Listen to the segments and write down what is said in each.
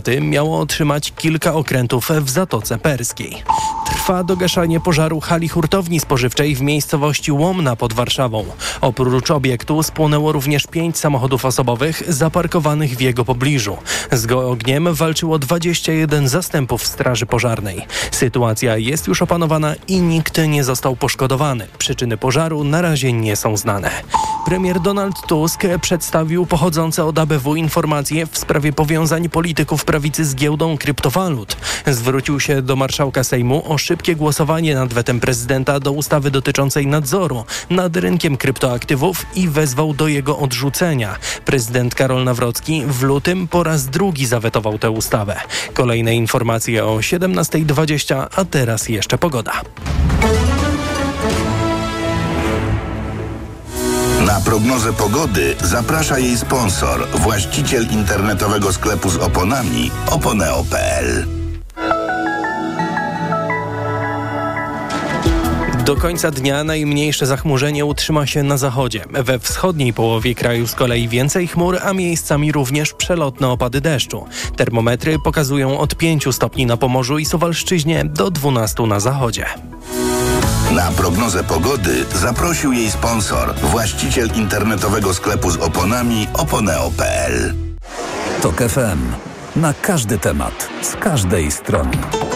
floty miało otrzymać kilka okrętów w Zatoce Perskiej. Trwa dogaszanie pożaru hali hurtowni spożywczej w miejscowości Łomna pod Warszawą. Oprócz obiektu spłonęło również 5 samochodów osobowych zaparkowanych w jego pobliżu. Z ogniem walczyło 21 zastępów straży pożarnej. Sytuacja jest już opanowana i nikt nie został poszkodowany. Przyczyny pożaru na razie nie są znane. Premier Donald Tusk przedstawił pochodzące od ABW informacje w sprawie powiązań polityków prawicy z giełdą kryptowalut. Zwrócił się do marszałka Sejmu o szybkie głosowanie nad wetem prezydenta do ustawy dotyczącej nadzoru nad rynkiem kryptoaktywów i wezwał do jego odrzucenia. Prezydent Karol Nawrocki w lutym po raz drugi zawetował tę ustawę. Kolejne informacje o 17:20, a teraz jeszcze pogoda. Na prognozę pogody zaprasza jej sponsor, właściciel internetowego sklepu z oponami oponeo.pl. Do końca dnia najmniejsze zachmurzenie utrzyma się na zachodzie. We wschodniej połowie kraju z kolei więcej chmur, a miejscami również przelotne opady deszczu. Termometry pokazują od 5 stopni na Pomorzu i Suwalszczyźnie do 12 na zachodzie. Na prognozę pogody zaprosił jej sponsor, właściciel internetowego sklepu z oponami oponeo.pl. TOK FM. Na każdy temat, z każdej strony.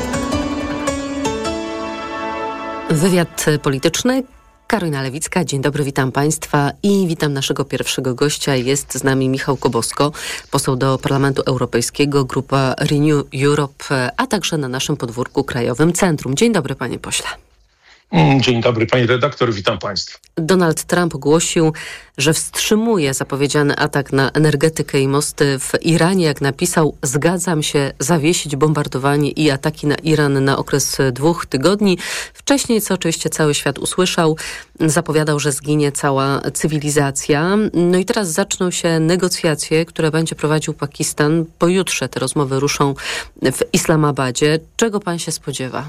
Wywiad polityczny. Karolina Lewicka, dzień dobry, witam Państwa i witam naszego pierwszego gościa. Jest z nami Michał Kobosko, poseł do Parlamentu Europejskiego, grupa Renew Europe, a także na naszym podwórku Krajowym Centrum. Dzień dobry, panie pośle. Dzień dobry, pani redaktor, witam Państwa. Donald Trump ogłosił, że wstrzymuje zapowiedziany atak na energetykę i mosty w Iranie. Jak napisał, zgadzam się zawiesić bombardowanie i ataki na Iran na okres 2 tygodni. Wcześniej, co oczywiście cały świat usłyszał, zapowiadał, że zginie cała cywilizacja. No i teraz zaczną się negocjacje, które będzie prowadził Pakistan. Pojutrze te rozmowy ruszą w Islamabadzie. Czego pan się spodziewa?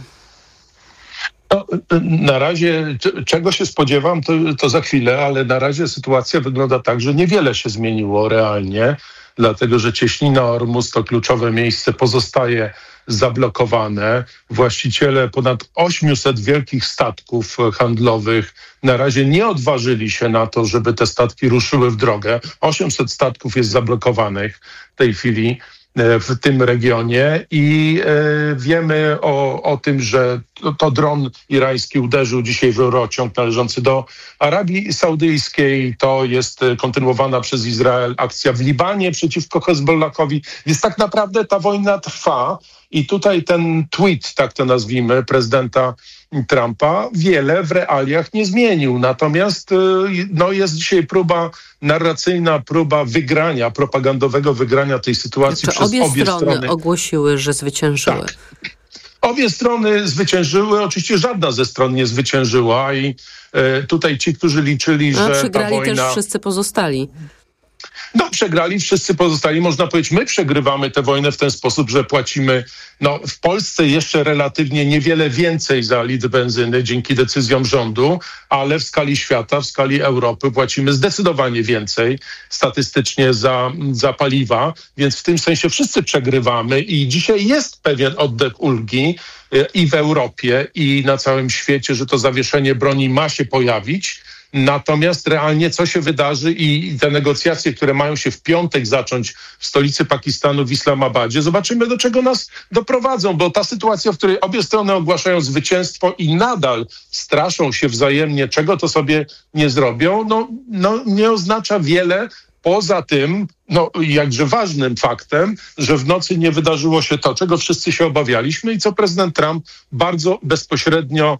No, na razie, czego się spodziewam, to za chwilę, ale na razie sytuacja wygląda tak, że niewiele się zmieniło realnie, dlatego że cieśnina Ormus, to kluczowe miejsce, pozostaje zablokowane. Właściciele ponad 800 wielkich statków handlowych na razie nie odważyli się na to, żeby te statki ruszyły w drogę. 800 statków jest zablokowanych w tej chwili w tym regionie i wiemy o tym, że to dron irański uderzył dzisiaj w rurociąg należący do Arabii Saudyjskiej. To jest kontynuowana przez Izrael akcja w Libanie przeciwko Hezbollahowi. Więc tak naprawdę ta wojna trwa i tutaj ten tweet, tak to nazwijmy, prezydenta Trumpa wiele w realiach nie zmienił. Natomiast jest dzisiaj próba narracyjna, próba wygrania, propagandowego wygrania tej sytuacji przez obie strony. Ogłosiły, że zwyciężyły. Tak. Obie strony zwyciężyły, oczywiście żadna ze stron nie zwyciężyła i tutaj ci, którzy liczyli, że przegrali ta wojna... też wszyscy pozostali. No, przegrali wszyscy pozostali. Można powiedzieć, my przegrywamy tę wojnę w ten sposób, że płacimy w Polsce jeszcze relatywnie niewiele więcej za litr benzyny dzięki decyzjom rządu, ale w skali świata, w skali Europy płacimy zdecydowanie więcej statystycznie za paliwa, więc w tym sensie wszyscy przegrywamy i dzisiaj jest pewien oddech ulgi i w Europie, i na całym świecie, że to zawieszenie broni ma się pojawić. Natomiast realnie co się wydarzy i te negocjacje, które mają się w piątek zacząć w stolicy Pakistanu w Islamabadzie, zobaczymy, do czego nas doprowadzą, bo ta sytuacja, w której obie strony ogłaszają zwycięstwo i nadal straszą się wzajemnie, czego to sobie nie zrobią, nie oznacza wiele. Poza tym, jakże ważnym faktem, że w nocy nie wydarzyło się to, czego wszyscy się obawialiśmy i co prezydent Trump bardzo bezpośrednio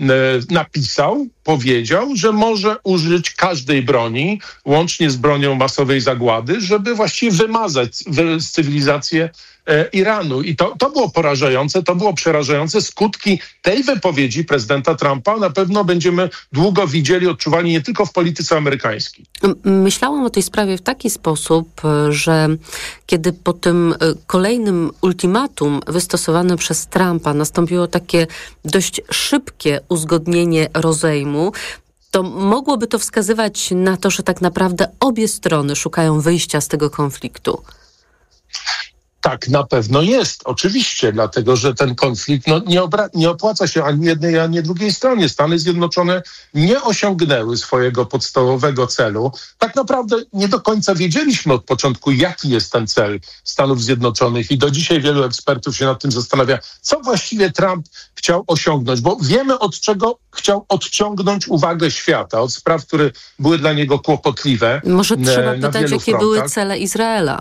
napisał, powiedział, że może użyć każdej broni, łącznie z bronią masowej zagłady, żeby właściwie wymazać cywilizację Iranu. I to było porażające, to było przerażające. Skutki tej wypowiedzi prezydenta Trumpa na pewno będziemy długo widzieli, odczuwali nie tylko w polityce amerykańskiej. Myślałam o tej sprawie w taki sposób, że kiedy po tym kolejnym ultimatum wystosowanym przez Trumpa nastąpiło takie dość szybkie uzgodnienie rozejmu, to mogłoby to wskazywać na to, że tak naprawdę obie strony szukają wyjścia z tego konfliktu. Tak, na pewno jest, oczywiście, dlatego że ten konflikt nie opłaca się ani jednej, ani drugiej stronie. Stany Zjednoczone nie osiągnęły swojego podstawowego celu. Tak naprawdę nie do końca wiedzieliśmy od początku, jaki jest ten cel Stanów Zjednoczonych i do dzisiaj wielu ekspertów się nad tym zastanawia, co właściwie Trump chciał osiągnąć, bo wiemy, od czego chciał odciągnąć uwagę świata, od spraw, które były dla niego kłopotliwe. Może trzeba pytać, jakie były cele Izraela?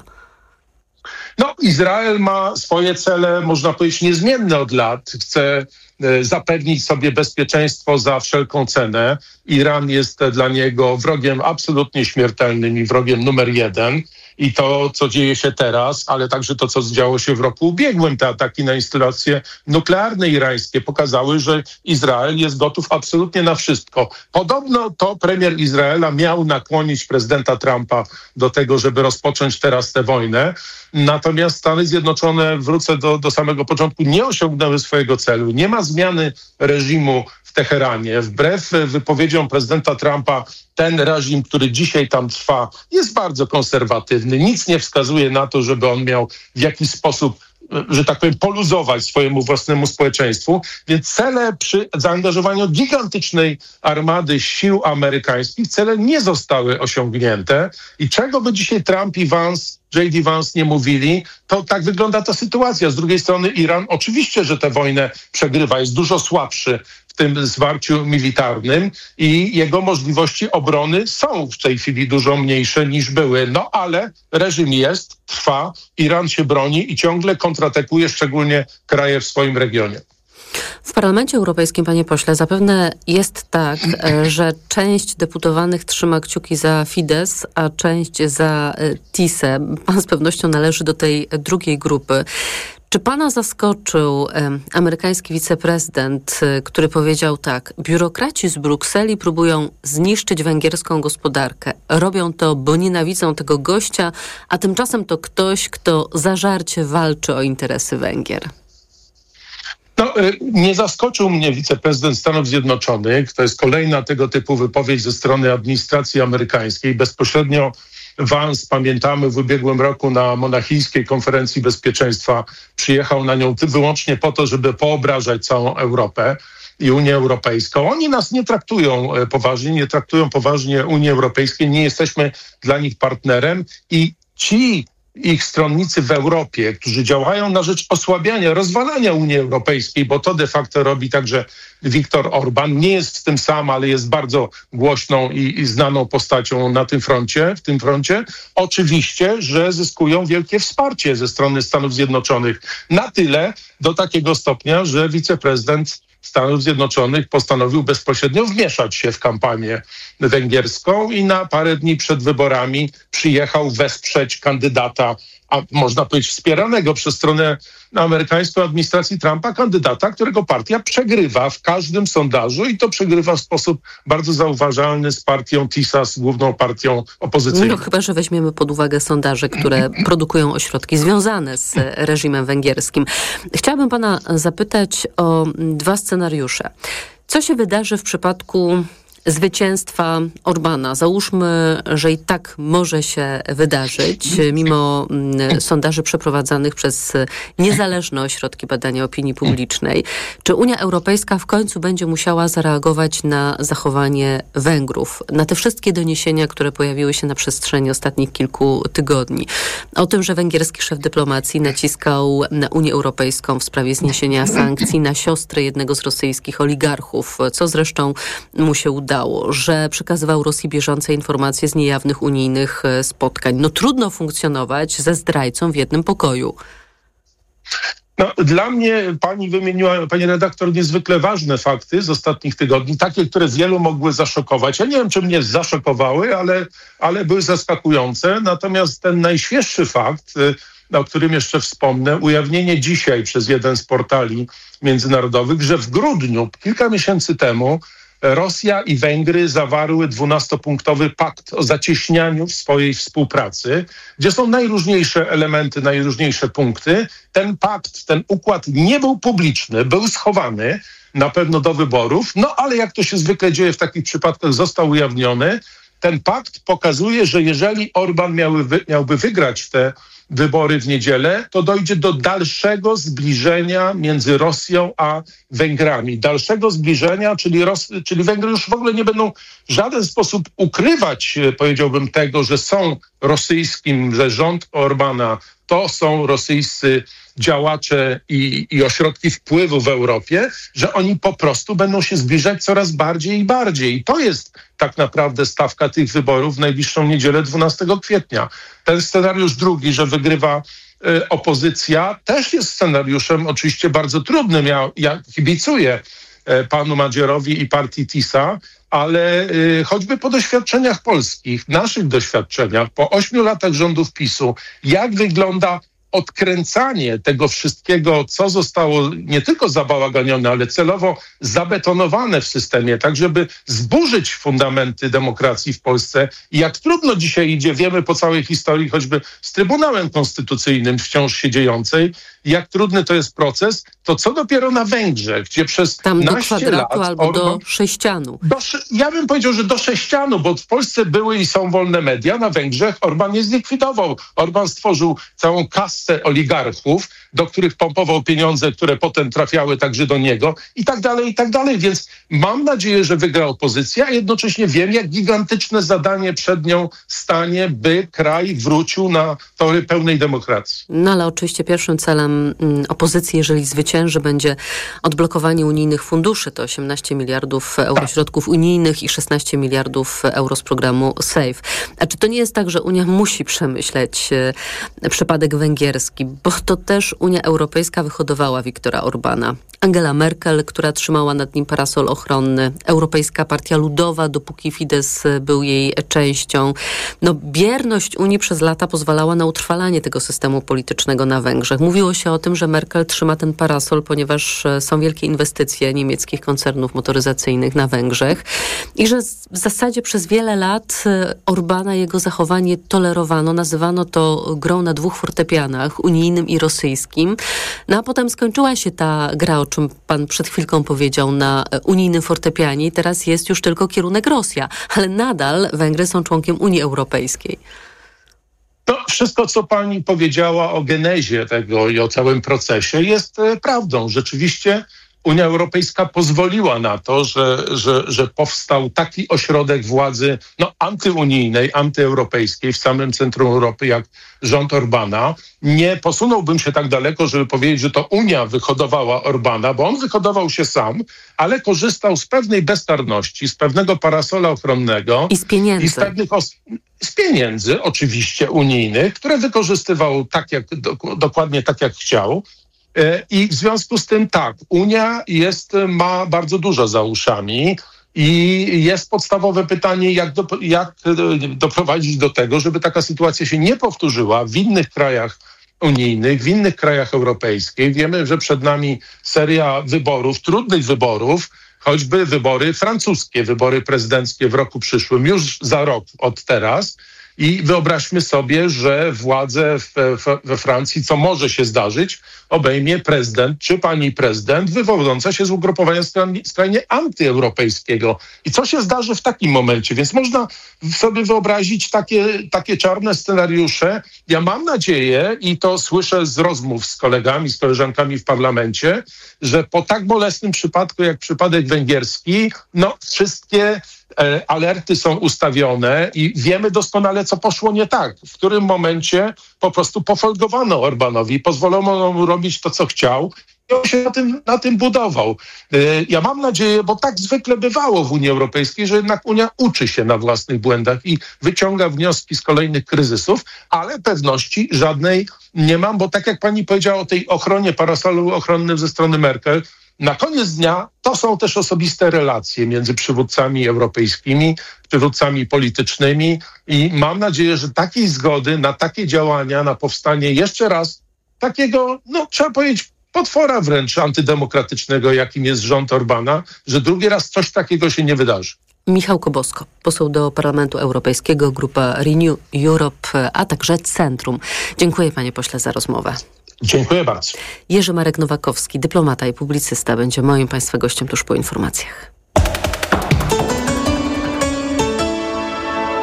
No, Izrael ma swoje cele, można powiedzieć, niezmienne od lat. Chce zapewnić sobie bezpieczeństwo za wszelką cenę. Iran jest dla niego wrogiem absolutnie śmiertelnym i wrogiem numer 1. I to, co dzieje się teraz, ale także to, co działo się w roku ubiegłym, te ataki na instalacje nuklearne irańskie pokazały, że Izrael jest gotów absolutnie na wszystko. Podobno to premier Izraela miał nakłonić prezydenta Trumpa do tego, żeby rozpocząć teraz tę wojnę. Natomiast Stany Zjednoczone, wrócę do samego początku, nie osiągnęły swojego celu. Nie ma zmiany reżimu w Teheranie. Wbrew wypowiedziom prezydenta Trumpa, ten reżim, który dzisiaj tam trwa, jest bardzo konserwatywny. Nic nie wskazuje na to, żeby on miał w jakiś sposób, że tak powiem, poluzować swojemu własnemu społeczeństwu. Więc cele przy zaangażowaniu gigantycznej armady sił amerykańskich, cele nie zostały osiągnięte. I czego by dzisiaj Trump i J.D. Vance nie mówili, to tak wygląda ta sytuacja. Z drugiej strony Iran oczywiście, że tę wojnę przegrywa, jest dużo słabszy w tym zwarciu militarnym i jego możliwości obrony są w tej chwili dużo mniejsze niż były. No ale reżim jest, trwa, Iran się broni i ciągle kontratakuje, szczególnie kraje w swoim regionie. W Parlamencie Europejskim, panie pośle, zapewne jest tak, że część deputowanych trzyma kciuki za Fidesz, a część za TISę. Pan z pewnością należy do tej drugiej grupy. Czy pana zaskoczył amerykański wiceprezydent, który powiedział tak: biurokraci z Brukseli próbują zniszczyć węgierską gospodarkę. Robią to, bo nienawidzą tego gościa, a tymczasem to ktoś, kto zażarcie walczy o interesy Węgier. No, nie zaskoczył mnie wiceprezydent Stanów Zjednoczonych. To jest kolejna tego typu wypowiedź ze strony administracji amerykańskiej. Bezpośrednio Vance, pamiętamy, w ubiegłym roku na monachijskiej konferencji bezpieczeństwa przyjechał na nią wyłącznie po to, żeby poobrażać całą Europę i Unię Europejską. Oni nas nie traktują poważnie Unii Europejskiej, nie jesteśmy dla nich partnerem i ci ich stronnicy w Europie, którzy działają na rzecz osłabiania, rozwalania Unii Europejskiej, bo to de facto robi także Viktor Orban. Nie jest w tym sam, ale jest bardzo głośną i znaną postacią na tym froncie, w tym froncie. Oczywiście, że zyskują wielkie wsparcie ze strony Stanów Zjednoczonych. Na tyle, do takiego stopnia, że wiceprezydent Stanów Zjednoczonych postanowił bezpośrednio wmieszać się w kampanię węgierską i na parę dni przed wyborami przyjechał wesprzeć kandydata, a można powiedzieć wspieranego przez stronę amerykańską administracji Trumpa, kandydata, którego partia przegrywa w każdym sondażu i to przegrywa w sposób bardzo zauważalny z partią TISA, z główną partią opozycyjną. No chyba, że weźmiemy pod uwagę sondaże, które produkują ośrodki związane z reżimem węgierskim. Chciałabym pana zapytać o 2 scenariusze. Co się wydarzy w przypadku zwycięstwa Orbana? Załóżmy, że i tak może się wydarzyć, mimo sondaży przeprowadzanych przez niezależne ośrodki badania opinii publicznej. Czy Unia Europejska w końcu będzie musiała zareagować na zachowanie Węgrów, na te wszystkie doniesienia, które pojawiły się na przestrzeni ostatnich kilku tygodni? O tym, że węgierski szef dyplomacji naciskał na Unię Europejską w sprawie zniesienia sankcji na siostrę jednego z rosyjskich oligarchów, co zresztą mu się udało, że przekazywał Rosji bieżące informacje z niejawnych unijnych spotkań. No trudno funkcjonować ze zdrajcą w jednym pokoju. No, dla mnie pani wymieniła, pani redaktor, niezwykle ważne fakty z ostatnich tygodni, takie, które wielu mogły zaszokować. Ja nie wiem, czy mnie zaszokowały, ale były zaskakujące. Natomiast ten najświeższy fakt, o którym jeszcze wspomnę, ujawnienie dzisiaj przez jeden z portali międzynarodowych, że w grudniu, kilka miesięcy temu, Rosja i Węgry zawarły 12-punktowy pakt o zacieśnianiu swojej współpracy, gdzie są najróżniejsze elementy, najróżniejsze punkty. Ten pakt, ten układ nie był publiczny, był schowany na pewno do wyborów, no ale jak to się zwykle dzieje w takich przypadkach, został ujawniony. ten pakt pokazuje, że jeżeli Orbán miałby wygrać te wybory w niedzielę, to dojdzie do dalszego zbliżenia między Rosją a Węgrami. Dalszego zbliżenia, czyli Węgry już w ogóle nie będą w żaden sposób ukrywać, powiedziałbym, tego, że są rosyjskim, że rząd Orbána to są rosyjscy działacze i ośrodki wpływu w Europie, że oni po prostu będą się zbliżać coraz bardziej i bardziej. I to jest tak naprawdę stawka tych wyborów w najbliższą niedzielę 12 kwietnia. Ten scenariusz drugi, że wygrywa opozycja, też jest scenariuszem oczywiście bardzo trudnym. Ja kibicuję panu Madzierowi i partii TISA, ale choćby po doświadczeniach polskich, naszych doświadczeniach, po 8 latach rządów PiS-u, jak wygląda odkręcanie tego wszystkiego, co zostało nie tylko zabałaganione, ale celowo zabetonowane w systemie, tak żeby zburzyć fundamenty demokracji w Polsce. I jak trudno dzisiaj idzie, wiemy po całej historii, choćby z Trybunałem Konstytucyjnym wciąż się dziejącej, jak trudny to jest proces, to co dopiero na Węgrzech, gdzie przez tam do naście kwadratu lat albo do sześcianu. Ja bym powiedział, że do sześcianu, bo w Polsce były i są wolne media, na Węgrzech Orbán je zlikwidował. Orbán stworzył całą kastę oligarchów, do których pompował pieniądze, które potem trafiały także do niego i tak dalej, i tak dalej. Więc mam nadzieję, że wygra opozycja, a jednocześnie wiem, jak gigantyczne zadanie przed nią stanie, by kraj wrócił na tory pełnej demokracji. No ale oczywiście pierwszym celem opozycji, jeżeli zwycięży, będzie odblokowanie unijnych funduszy. To 18 miliardów euro środków unijnych i 16 miliardów euro z programu SAFE. A czy to nie jest tak, że Unia musi przemyśleć przypadek węgierski, bo to też Unia Europejska wyhodowała Viktora Orbána. Angela Merkel, która trzymała nad nim parasol ochronny, Europejska Partia Ludowa, dopóki Fidesz był jej częścią. Bierność Unii przez lata pozwalała na utrwalanie tego systemu politycznego na Węgrzech. Mówiło się o tym, że Merkel trzyma ten parasol, ponieważ są wielkie inwestycje niemieckich koncernów motoryzacyjnych na Węgrzech i że w zasadzie przez wiele lat Orbána, jego zachowanie tolerowano, nazywano to grą na dwóch fortepianach, unijnym i rosyjskim. No a potem skończyła się ta gra, o czym pan przed chwilką powiedział, na unijnym fortepianie i teraz jest już tylko kierunek Rosja, ale nadal Węgry są członkiem Unii Europejskiej. No, wszystko, co pani powiedziała o genezie tego i o całym procesie jest prawdą. Rzeczywiście Unia Europejska pozwoliła na to, że powstał taki ośrodek władzy antyunijnej, antyeuropejskiej w samym centrum Europy jak rząd Orbána. Nie posunąłbym się tak daleko, żeby powiedzieć, że to Unia wyhodowała Orbána, bo on wyhodował się sam, ale korzystał z pewnej bezkarności, z pewnego parasola ochronnego. I z pieniędzy. I z pieniędzy oczywiście unijnych, które wykorzystywał dokładnie tak, jak chciał. I w związku z tym Unia ma bardzo dużo za uszami i jest podstawowe pytanie, jak doprowadzić do tego, żeby taka sytuacja się nie powtórzyła w innych krajach unijnych, w innych krajach europejskich. Wiemy, że przed nami seria wyborów, trudnych wyborów, choćby wybory francuskie, wybory prezydenckie w roku przyszłym, już za rok od teraz. I wyobraźmy sobie, że władzę we Francji, co może się zdarzyć, obejmie prezydent czy pani prezydent wywodząca się z ugrupowania skrajnie antyeuropejskiego. I co się zdarzy w takim momencie? Więc można sobie wyobrazić takie czarne scenariusze. Ja mam nadzieję, i to słyszę z rozmów z kolegami, z koleżankami w parlamencie, że po tak bolesnym przypadku jak przypadek węgierski, wszystkie alerty są ustawione i wiemy doskonale, co poszło nie tak. W którym momencie po prostu pofolgowano Orbánowi, pozwolono mu robić to, co chciał i on się na tym budował. Ja mam nadzieję, bo tak zwykle bywało w Unii Europejskiej, że jednak Unia uczy się na własnych błędach i wyciąga wnioski z kolejnych kryzysów, ale pewności żadnej nie mam, bo tak jak pani powiedziała o tej ochronie, parasolu ochronnym ze strony Merkel, na koniec dnia to są też osobiste relacje między przywódcami europejskimi, przywódcami politycznymi i mam nadzieję, że takiej zgody na takie działania, na powstanie jeszcze raz takiego, trzeba powiedzieć, potwora wręcz antydemokratycznego, jakim jest rząd Orbána, że drugi raz coś takiego się nie wydarzy. Michał Kobosko, poseł do Parlamentu Europejskiego, grupa Renew Europe, a także Centrum. Dziękuję panie pośle za rozmowę. Dziękuję bardzo. Jerzy Marek Nowakowski, dyplomata i publicysta, będzie moim państwa gościem tuż po informacjach.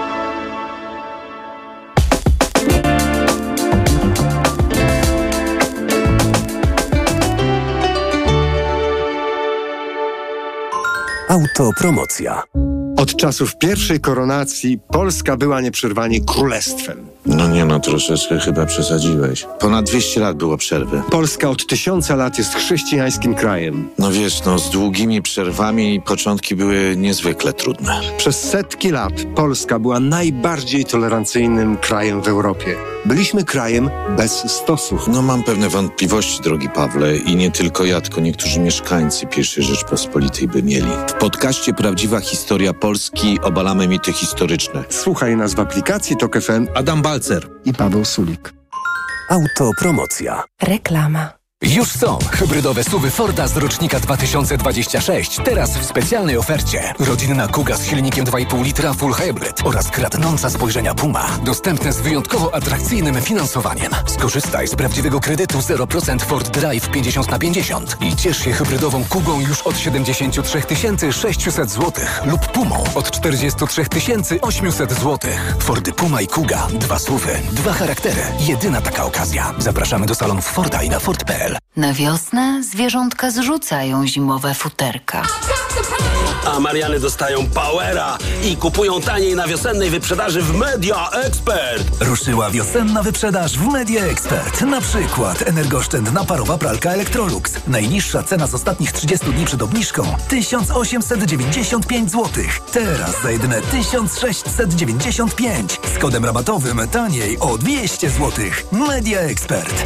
Autopromocja. Od czasów pierwszej koronacji Polska była nieprzerwanie królestwem. Troszeczkę chyba przesadziłeś. Ponad 200 lat było przerwy. Polska od 1000 lat jest chrześcijańskim krajem. Z długimi przerwami początki były niezwykle trudne. Przez setki lat Polska była najbardziej tolerancyjnym krajem w Europie. Byliśmy krajem bez stosów. Mam pewne wątpliwości, drogi Pawle, i nie tylko ja, tylko niektórzy mieszkańcy I Rzeczpospolitej by mieli. W podcaście Prawdziwa Historia Polski obalamy mity historyczne. Słuchaj nas w aplikacji TOK FM Adam Balcer i Paweł Sulik. Autopromocja. Reklama. Już są hybrydowe SUV-y Forda z rocznika 2026. Teraz w specjalnej ofercie. Rodzinna Kuga z silnikiem 2,5 litra Full Hybrid oraz kradnąca spojrzenia Puma. Dostępne z wyjątkowo atrakcyjnym finansowaniem. Skorzystaj z prawdziwego kredytu 0% Ford Drive 50/50 i ciesz się hybrydową Kugą już od 73 600 zł lub Pumą od 43 800 zł. Fordy Puma i Kuga. 2 SUV-y, 2 charaktery. Jedyna taka okazja. Zapraszamy do salonów Forda i na Ford.pl. Na wiosnę zwierzątka zrzucają zimowe futerka. A Mariany dostają powera i kupują taniej na wiosennej wyprzedaży w Media Expert. Ruszyła wiosenna wyprzedaż w Media Expert. Na przykład energooszczędna parowa pralka Electrolux. Najniższa cena z ostatnich 30 dni przed obniżką 1895 zł. Teraz za jedyne 1695. Z kodem rabatowym taniej o 200 zł. Media Expert.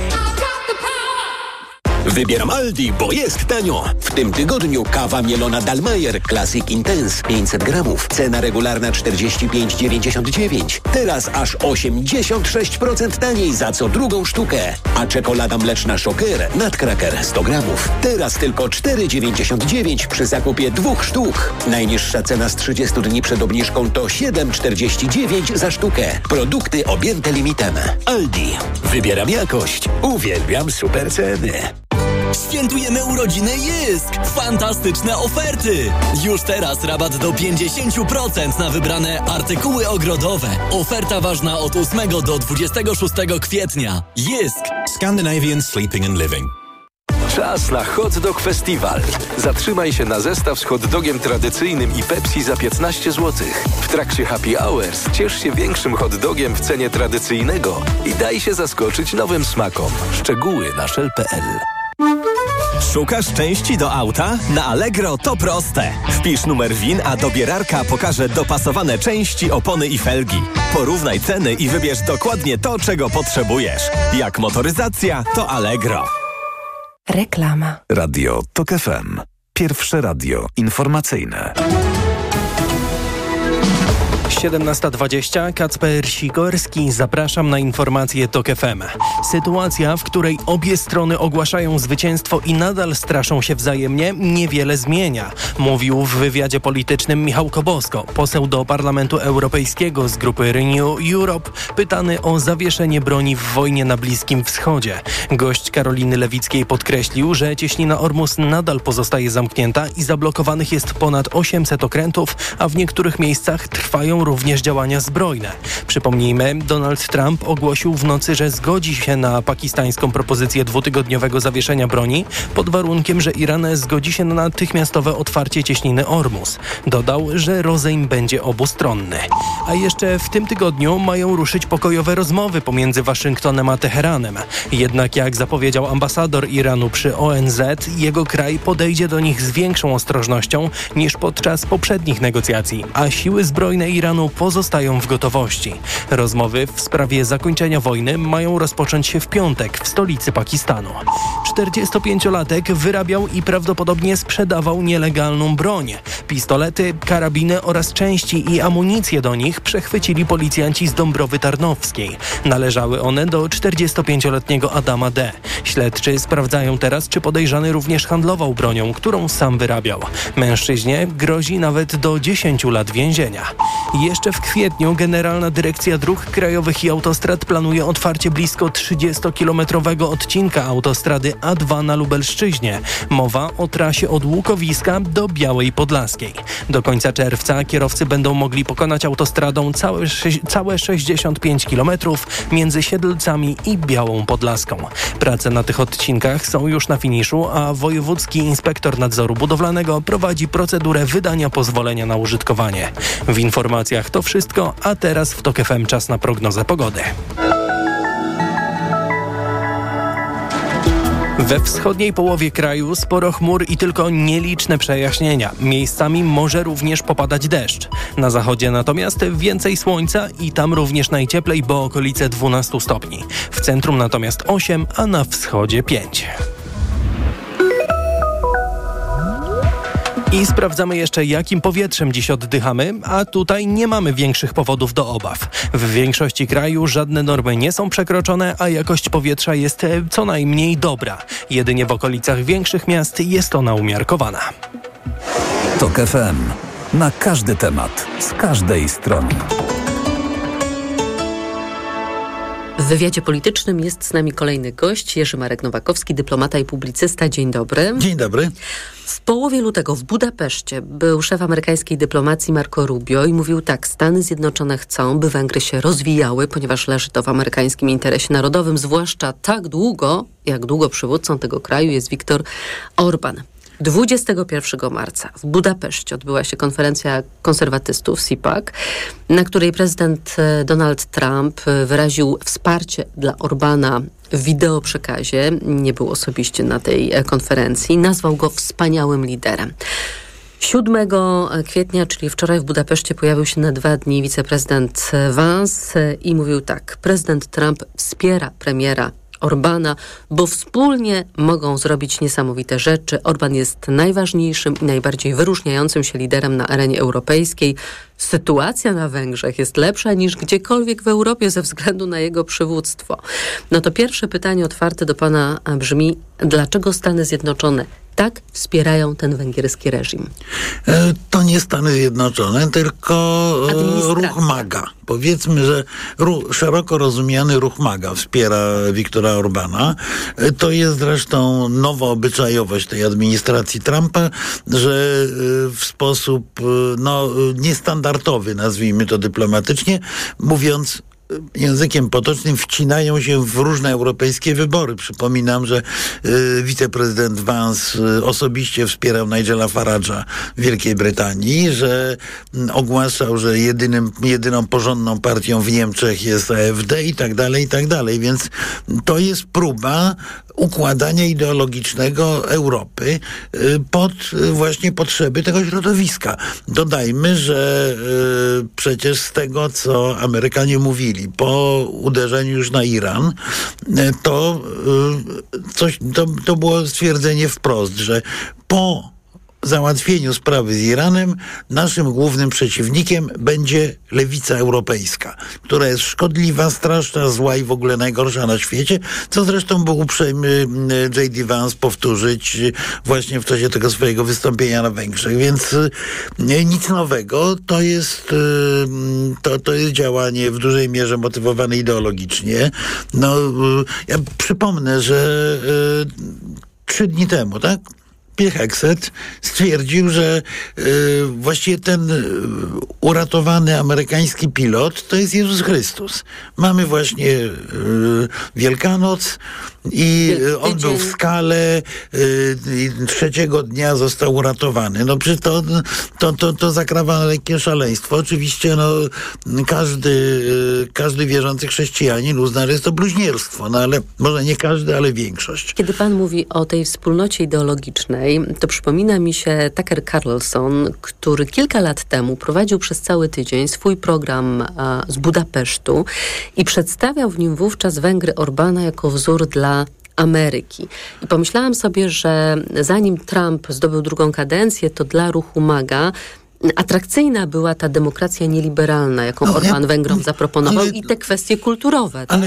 Wybieram Aldi, bo jest tanio. W tym tygodniu kawa mielona Dallmayr Classic Intense 500 gramów. Cena regularna 45,99. Teraz aż 86% taniej za co drugą sztukę. A czekolada mleczna Shocker Nutcracker 100 gramów. Teraz tylko 4,99 przy zakupie 2 sztuk. Najniższa cena z 30 dni przed obniżką to 7,49 za sztukę. Produkty objęte limitem. Aldi. Wybieram jakość. Uwielbiam super ceny. Świętujemy urodziny Jysk! Fantastyczne oferty! Już teraz rabat do 50% na wybrane artykuły ogrodowe. Oferta ważna od 8 do 26 kwietnia. Jysk! Scandinavian Sleeping and Living. Czas na Hot Dog Festival. Zatrzymaj się na zestaw z hot dogiem tradycyjnym i Pepsi za 15 zł. W trakcie Happy Hours ciesz się większym hot dogiem w cenie tradycyjnego i daj się zaskoczyć nowym smakom. Szczegóły na shell.pl. Szukasz części do auta? Na Allegro to proste. Wpisz numer VIN, a dobierarka pokaże dopasowane części, opony i felgi. Porównaj ceny i wybierz dokładnie to, czego potrzebujesz. Jak motoryzacja, to Allegro. Reklama. Radio TOK FM. Pierwsze radio informacyjne. 17:20, Kacper Sikorski, zapraszam na informacje TOK FM. Sytuacja, w której obie strony ogłaszają zwycięstwo i nadal straszą się wzajemnie, niewiele zmienia, mówił w wywiadzie politycznym Michał Kobosko, poseł do Parlamentu Europejskiego z grupy Renew Europe, pytany o zawieszenie broni w wojnie na Bliskim Wschodzie. Gość Karoliny Lewickiej podkreślił, że cieśnina Ormus nadal pozostaje zamknięta i zablokowanych jest ponad 800 okrętów, a w niektórych miejscach trwają również działania zbrojne. Przypomnijmy, Donald Trump ogłosił w nocy, że zgodzi się na pakistańską propozycję 2-tygodniowego zawieszenia broni pod warunkiem, że Iran zgodzi się na natychmiastowe otwarcie cieśniny Ormus. Dodał, że rozejm będzie obustronny. A jeszcze w tym tygodniu mają ruszyć pokojowe rozmowy pomiędzy Waszyngtonem a Teheranem. Jednak jak zapowiedział ambasador Iranu przy ONZ, jego kraj podejdzie do nich z większą ostrożnością niż podczas poprzednich negocjacji, a siły zbrojne Iranu pozostają w gotowości. Rozmowy w sprawie zakończenia wojny mają rozpocząć się w piątek w stolicy Pakistanu. 45-latek wyrabiał i prawdopodobnie sprzedawał nielegalną broń. Pistolety, karabiny oraz części i amunicję do nich przechwycili policjanci z Dąbrowy Tarnowskiej. Należały one do 45-letniego Adama D. Śledczy sprawdzają teraz, czy podejrzany również handlował bronią, którą sam wyrabiał. Mężczyźnie grozi nawet do 10 lat więzienia. Jeszcze w kwietniu Generalna Dyrekcja Dróg Krajowych i Autostrad planuje otwarcie blisko 30-kilometrowego odcinka autostrady A2 na Lubelszczyźnie. Mowa o trasie od Łukowiska do Białej Podlaskiej. Do końca czerwca kierowcy będą mogli pokonać autostradą całe 65 km między Siedlcami i Białą Podlaską. Prace na tych odcinkach są już na finiszu, a Wojewódzki Inspektor Nadzoru Budowlanego prowadzi procedurę wydania pozwolenia na użytkowanie. W informacjach to wszystko, a teraz w TOK FM czas na prognozę pogody. We wschodniej połowie kraju sporo chmur i tylko nieliczne przejaśnienia. Miejscami może również popadać deszcz. Na zachodzie natomiast więcej słońca i tam również najcieplej, bo okolice 12 stopni. W centrum natomiast 8, a na wschodzie 5. I sprawdzamy jeszcze, jakim powietrzem dziś oddychamy, a tutaj nie mamy większych powodów do obaw. W większości kraju żadne normy nie są przekroczone, a jakość powietrza jest co najmniej dobra. Jedynie w okolicach większych miast jest ona umiarkowana. TOK FM. Na każdy temat, z każdej strony. W wywiadzie politycznym jest z nami kolejny gość, Jerzy Marek Nowakowski, dyplomata i publicysta. Dzień dobry. Dzień dobry. W połowie lutego w Budapeszcie był szef amerykańskiej dyplomacji Marco Rubio i mówił tak: Stany Zjednoczone chcą, by Węgry się rozwijały, ponieważ leży to w amerykańskim interesie narodowym, zwłaszcza tak długo, jak długo przywódcą tego kraju jest Viktor Orban. 21 marca w Budapeszcie odbyła się konferencja konserwatystów CPAC, na której prezydent Donald Trump wyraził wsparcie dla Orbana w wideoprzekazie. Nie był osobiście na tej konferencji. Nazwał go wspaniałym liderem. 7 kwietnia, czyli wczoraj w Budapeszcie, pojawił się na 2 dni wiceprezydent Vance i mówił tak: prezydent Trump wspiera premiera Orbana, bo wspólnie mogą zrobić niesamowite rzeczy. Orban jest najważniejszym i najbardziej wyróżniającym się liderem na arenie europejskiej. Sytuacja na Węgrzech jest lepsza niż gdziekolwiek w Europie ze względu na jego przywództwo. No to pierwsze pytanie otwarte do pana brzmi: dlaczego Stany Zjednoczone tak wspierają ten węgierski reżim? To nie Stany Zjednoczone, tylko ruch MAGA. Powiedzmy, że szeroko rozumiany ruch MAGA wspiera Viktora Orbana. To jest zresztą nowa obyczajowość tej administracji Trumpa, że w sposób niestandardowy, nazwijmy to dyplomatycznie, mówiąc językiem potocznym, wcinają się w różne europejskie wybory. Przypominam, że wiceprezydent Vance osobiście wspierał Nigela Farage'a w Wielkiej Brytanii, że ogłaszał, że jedyną porządną partią w Niemczech jest AfD i tak dalej, więc to jest próba układania ideologicznego Europy pod właśnie potrzeby tego środowiska. Dodajmy, że przecież z tego, co Amerykanie mówili po uderzeniu już na Iran, to było stwierdzenie wprost, że po załatwieniu sprawy z Iranem naszym głównym przeciwnikiem będzie lewica europejska, która jest szkodliwa, straszna, zła i w ogóle najgorsza na świecie, co zresztą był uprzejmy J.D. Vance powtórzyć właśnie w czasie tego swojego wystąpienia na Węgrzech. Więc nic nowego, to jest działanie w dużej mierze motywowane ideologicznie. Ja przypomnę, że 3 dni temu, tak? Pierre Hexet stwierdził, że właściwie ten uratowany amerykański pilot to jest Jezus Chrystus. Mamy właśnie Wielkanoc i on był w skale i 3 dnia został uratowany. No przecież to zakrawa lekkie szaleństwo. Oczywiście każdy wierzący chrześcijanin uzna, że jest to bluźnierstwo. No ale może nie każdy, ale większość. Kiedy pan mówi o tej wspólnocie ideologicznej, to przypomina mi się Tucker Carlson, który kilka lat temu prowadził przez cały tydzień swój program z Budapesztu i przedstawiał w nim wówczas Węgry Orbana jako wzór dla Ameryki. I pomyślałam sobie, że zanim Trump zdobył 2. kadencję, to dla ruchu MAGA atrakcyjna była ta demokracja nieliberalna, jaką Orbán Węgrom zaproponował i te kwestie kulturowe. Ale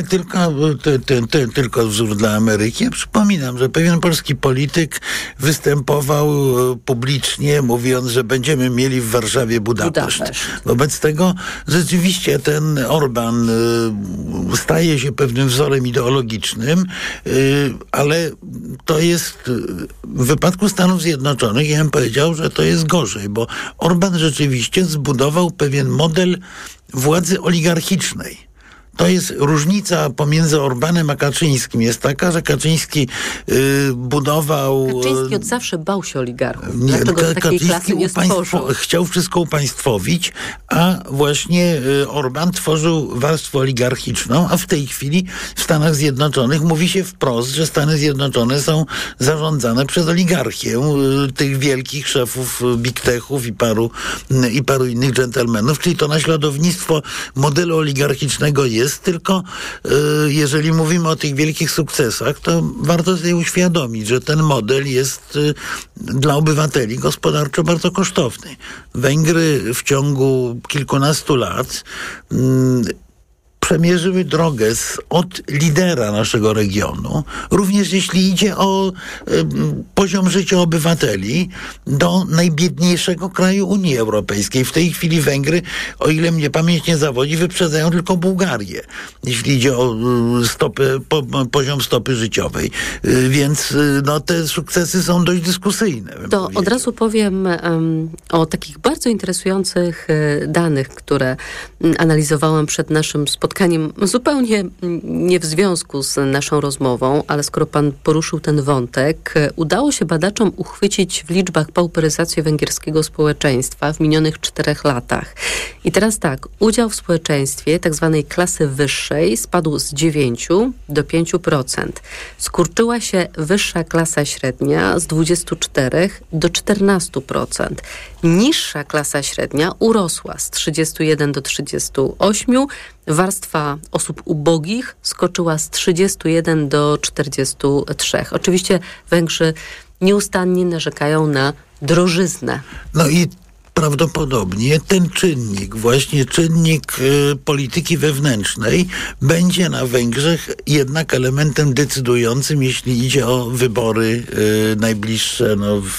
tylko wzór dla Ameryki. Ja przypominam, że pewien polski polityk występował publicznie, mówiąc, że będziemy mieli w Warszawie Budapeszt. Wobec tego rzeczywiście ten Orbán staje się pewnym wzorem ideologicznym, ale to jest w wypadku Stanów Zjednoczonych, ja bym powiedział, że to jest gorzej, bo Orbán rzeczywiście zbudował pewien model władzy oligarchicznej. To jest różnica pomiędzy Orbánem a Kaczyńskim. Jest taka, że Kaczyński budował... Kaczyński od zawsze bał się oligarchów. Dlaczego takiej klasy nie stworzył? Chciał wszystko upaństwowić, a właśnie Orbán tworzył warstwę oligarchiczną, a w tej chwili w Stanach Zjednoczonych mówi się wprost, że Stany Zjednoczone są zarządzane przez oligarchię tych wielkich szefów big techów i paru innych dżentelmenów, czyli to naśladownictwo modelu oligarchicznego jest, tylko jeżeli mówimy o tych wielkich sukcesach, to warto sobie uświadomić, że ten model jest dla obywateli gospodarczo bardzo kosztowny. Węgry w ciągu kilkunastu lat przemierzyły drogę od lidera naszego regionu, również jeśli idzie o poziom życia obywateli, do najbiedniejszego kraju Unii Europejskiej. W tej chwili Węgry, o ile mnie pamięć nie zawodzi, wyprzedzają tylko Bułgarię, jeśli idzie o poziom stopy życiowej. Więc te sukcesy są dość dyskusyjne. To od razu powiem o takich bardzo interesujących danych, które analizowałam przed naszym spotkaniem, zupełnie nie w związku z naszą rozmową, ale skoro pan poruszył ten wątek, udało się badaczom uchwycić w liczbach pauperyzację węgierskiego społeczeństwa w minionych 4 latach. I teraz tak, udział w społeczeństwie tak zwanej klasy wyższej spadł z 9 do 5%. Skurczyła się wyższa klasa średnia z 24 do 14%. Niższa klasa średnia urosła z 31 do 38%. Warstwa osób ubogich skoczyła z 31 do 43. Oczywiście Węgrzy nieustannie narzekają na drożyznę. No i prawdopodobnie ten czynnik polityki wewnętrznej będzie na Węgrzech jednak elementem decydującym, jeśli idzie o wybory najbliższe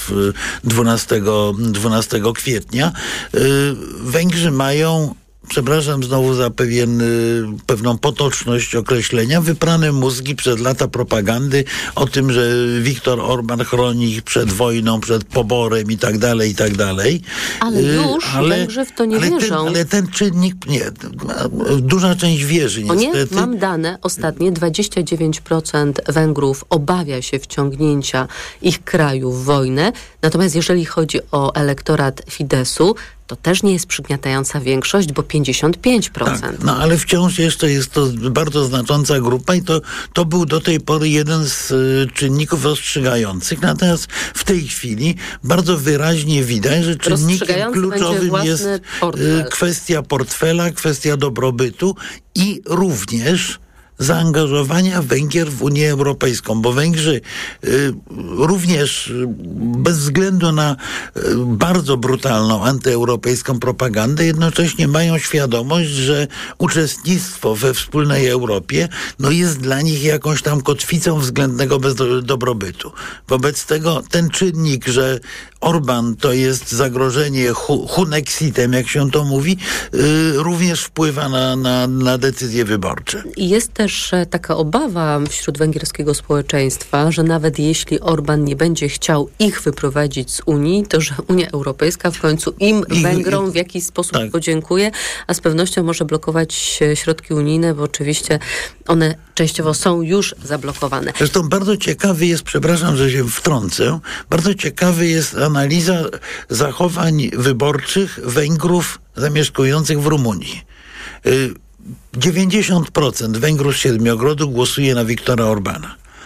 12 kwietnia. Węgrzy mają, przepraszam znowu za pewną potoczność określenia, wyprane mózgi przez lata propagandy o tym, że Viktor Orbán chroni ich przed wojną, przed poborem i tak dalej, i tak dalej. Ale Węgrzy w to nie wierzą. Ale ten czynnik, nie, duża część wierzy niestety. Mam dane ostatnie, 29% Węgrów obawia się wciągnięcia ich kraju w wojnę, natomiast jeżeli chodzi o elektorat Fideszu, to też nie jest przygniatająca większość, bo 55%. Tak, ale wciąż jeszcze jest to bardzo znacząca grupa i to był do tej pory jeden z czynników rozstrzygających. Natomiast w tej chwili bardzo wyraźnie widać, że czynnikiem kluczowym jest kwestia portfela, kwestia dobrobytu i również zaangażowania Węgier w Unię Europejską, bo Węgrzy również bez względu na bardzo brutalną antyeuropejską propagandę jednocześnie mają świadomość, że uczestnictwo we wspólnej Europie jest dla nich jakąś tam kotwicą względnego dobrobytu. Wobec tego ten czynnik, że Orbán to jest zagrożenie hunexitem, jak się to mówi, również wpływa na decyzje wyborcze. I jest też taka obawa wśród węgierskiego społeczeństwa, że nawet jeśli Orbán nie będzie chciał ich wyprowadzić z Unii, to że Unia Europejska w końcu Węgrom w jakiś sposób podziękuje, a z pewnością może blokować środki unijne, bo oczywiście one częściowo są już zablokowane. Zresztą bardzo ciekawy jest, przepraszam, że się wtrącę, bardzo ciekawy jest analiza zachowań wyborczych Węgrów zamieszkujących w Rumunii. 90% Węgrów z Siedmiogrodu głosuje na Viktora Orbána.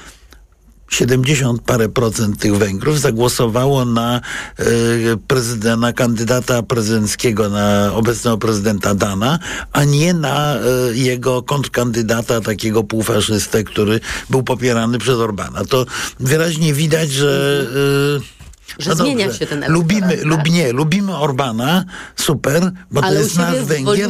70 parę procent tych Węgrów zagłosowało na kandydata prezydenckiego, na obecnego prezydenta Dana, a nie na jego kontrkandydata, takiego półfaszystę, który był popierany przez Orbána. To wyraźnie widać, że Że zmienia się ten elektorat. Lubimy Orbana, super, bo to jest nasz Węgier,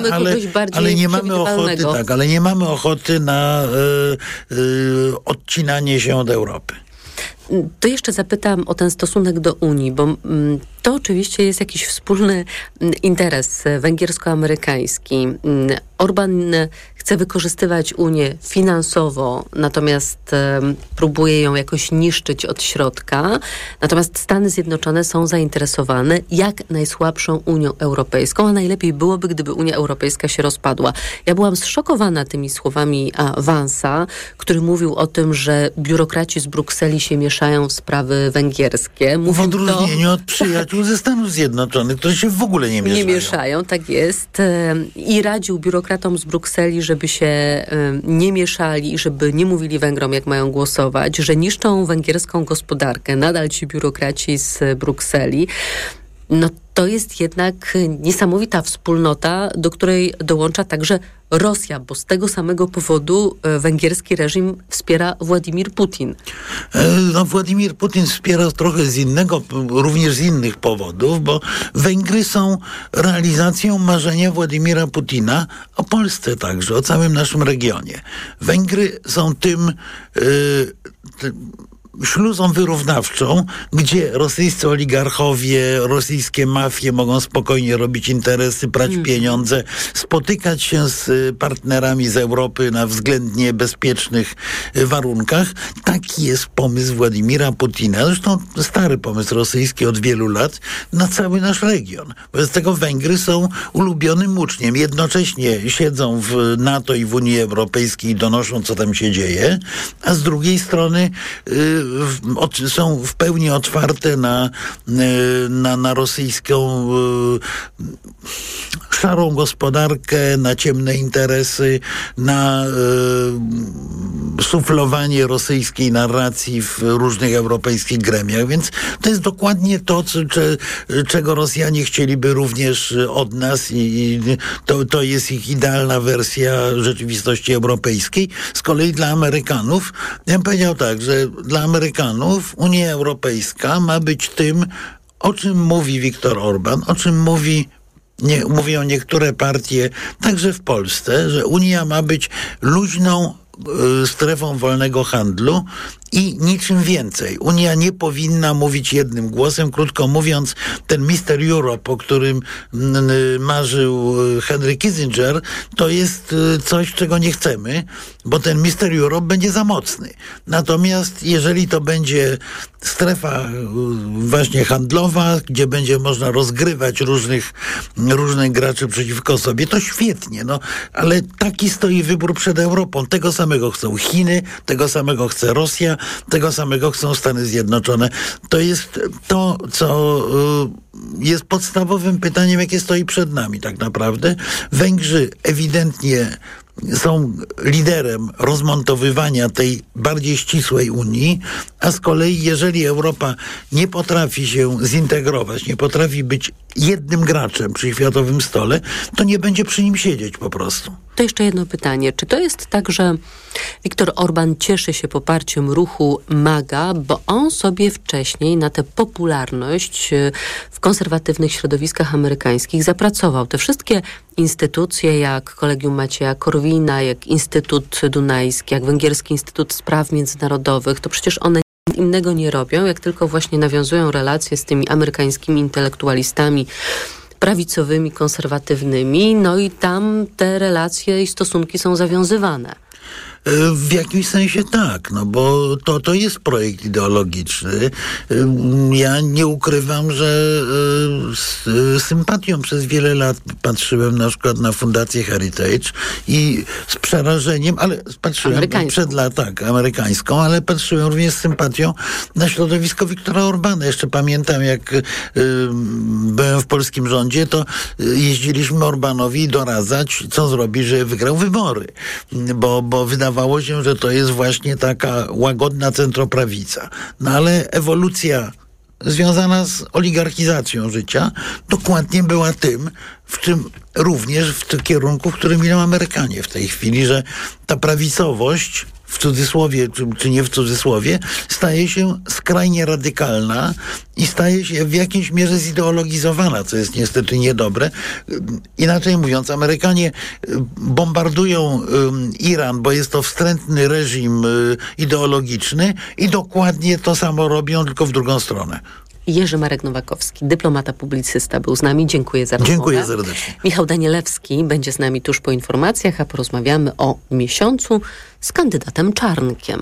ale nie mamy ochoty na odcinanie się od Europy. To jeszcze zapytam o ten stosunek do Unii, bo to oczywiście jest jakiś wspólny interes węgiersko-amerykański. Orbán chce wykorzystywać Unię finansowo, natomiast próbuje ją jakoś niszczyć od środka. Natomiast Stany Zjednoczone są zainteresowane jak najsłabszą Unią Europejską, a najlepiej byłoby, gdyby Unia Europejska się rozpadła. Ja byłam zszokowana tymi słowami Vansa, który mówił o tym, że biurokraci z Brukseli się mieszają w sprawy węgierskie. W odróżnieniu od przyjaciół ze Stanów Zjednoczonych, którzy się w ogóle nie mieszają. Nie mieszają, tak jest. I radził biurokratom z Brukseli, żeby się nie mieszali i żeby nie mówili Węgrom, jak mają głosować, że niszczą węgierską gospodarkę. Nadal ci biurokraci z Brukseli. No to jest jednak niesamowita wspólnota, do której dołącza także Rosja, bo z tego samego powodu węgierski reżim wspiera Władimir Putin. Władimir Putin wspiera trochę również z innych powodów, bo Węgry są realizacją marzenia Władimira Putina o Polsce także, o całym naszym regionie. Węgry są tym śluzą wyrównawczą, gdzie rosyjscy oligarchowie, rosyjskie mafie mogą spokojnie robić interesy, prać pieniądze, spotykać się z partnerami z Europy na względnie bezpiecznych warunkach. Taki jest pomysł Władimira Putina. Zresztą stary pomysł rosyjski od wielu lat na cały nasz region. Wobec tego Węgry są ulubionym uczniem. Jednocześnie siedzą w NATO i w Unii Europejskiej i donoszą, co tam się dzieje, a z drugiej strony są w pełni otwarte na rosyjską szarą gospodarkę, na ciemne interesy, na suflowanie rosyjskiej narracji w różnych europejskich gremiach. Więc to jest dokładnie to, czego Rosjanie chcieliby również od nas i to jest ich idealna wersja rzeczywistości europejskiej. Z kolei dla Amerykanów, ja bym powiedział tak, że dla Amerykanów Unia Europejska ma być tym, o czym mówi Viktor Orbán, o czym mówią niektóre partie, także w Polsce, że Unia ma być luźną strefą wolnego handlu i niczym więcej. Unia nie powinna mówić jednym głosem. Krótko mówiąc, ten Mr. Europe, o którym marzył Henry Kissinger, to jest coś, czego nie chcemy, bo ten Mr. Europe będzie za mocny. Natomiast jeżeli to będzie strefa właśnie handlowa, gdzie będzie można rozgrywać różnych graczy przeciwko sobie, to świetnie, ale taki stoi wybór przed Europą. Tego samego chcą Chiny, tego samego chce Rosja, tego samego chcą Stany Zjednoczone. To jest to, co jest podstawowym pytaniem, jakie stoi przed nami tak naprawdę. Węgrzy ewidentnie są liderem rozmontowywania tej bardziej ścisłej Unii, a z kolei jeżeli Europa nie potrafi się zintegrować, nie potrafi być jednym graczem przy światowym stole, to nie będzie przy nim siedzieć po prostu. To jeszcze jedno pytanie. Czy to jest tak, że Viktor Orbán cieszy się poparciem ruchu MAGA, bo on sobie wcześniej na tę popularność w konserwatywnych środowiskach amerykańskich zapracował? Te wszystkie instytucje, jak Kolegium Macieja Korwina, jak Instytut Dunajski, jak Węgierski Instytut Spraw Międzynarodowych, to przecież one nic innego nie robią, jak tylko właśnie nawiązują relacje z tymi amerykańskimi intelektualistami prawicowymi, konserwatywnymi, i tam te relacje i stosunki są zawiązywane. W jakimś sensie tak, bo to jest projekt ideologiczny. Ja nie ukrywam, że z sympatią przez wiele lat patrzyłem na przykład na Fundację Heritage i z przerażeniem, ale patrzyłem amerykańską, ale patrzyłem również z sympatią na środowisko Viktora Orbána. Jeszcze pamiętam, jak byłem w polskim rządzie, to jeździliśmy Orbánowi doradzać, co zrobić, żeby wygrał wybory, bo wydawało się, że to jest właśnie taka łagodna centroprawica. Ale ewolucja związana z oligarchizacją życia dokładnie była tym, również w tym kierunku, w którym idą Amerykanie w tej chwili, że ta prawicowość w cudzysłowie, czy nie w cudzysłowie, staje się skrajnie radykalna i staje się w jakiejś mierze zideologizowana, co jest niestety niedobre. Inaczej mówiąc, Amerykanie bombardują Iran, bo jest to wstrętny reżim ideologiczny i dokładnie to samo robią, tylko w drugą stronę. Jerzy Marek Nowakowski, dyplomata, publicysta, był z nami. Dziękuję za rozmowę. Dziękuję serdecznie. Michał Danielewski będzie z nami tuż po informacjach, a porozmawiamy o miesiącu z kandydatem Czarnkiem.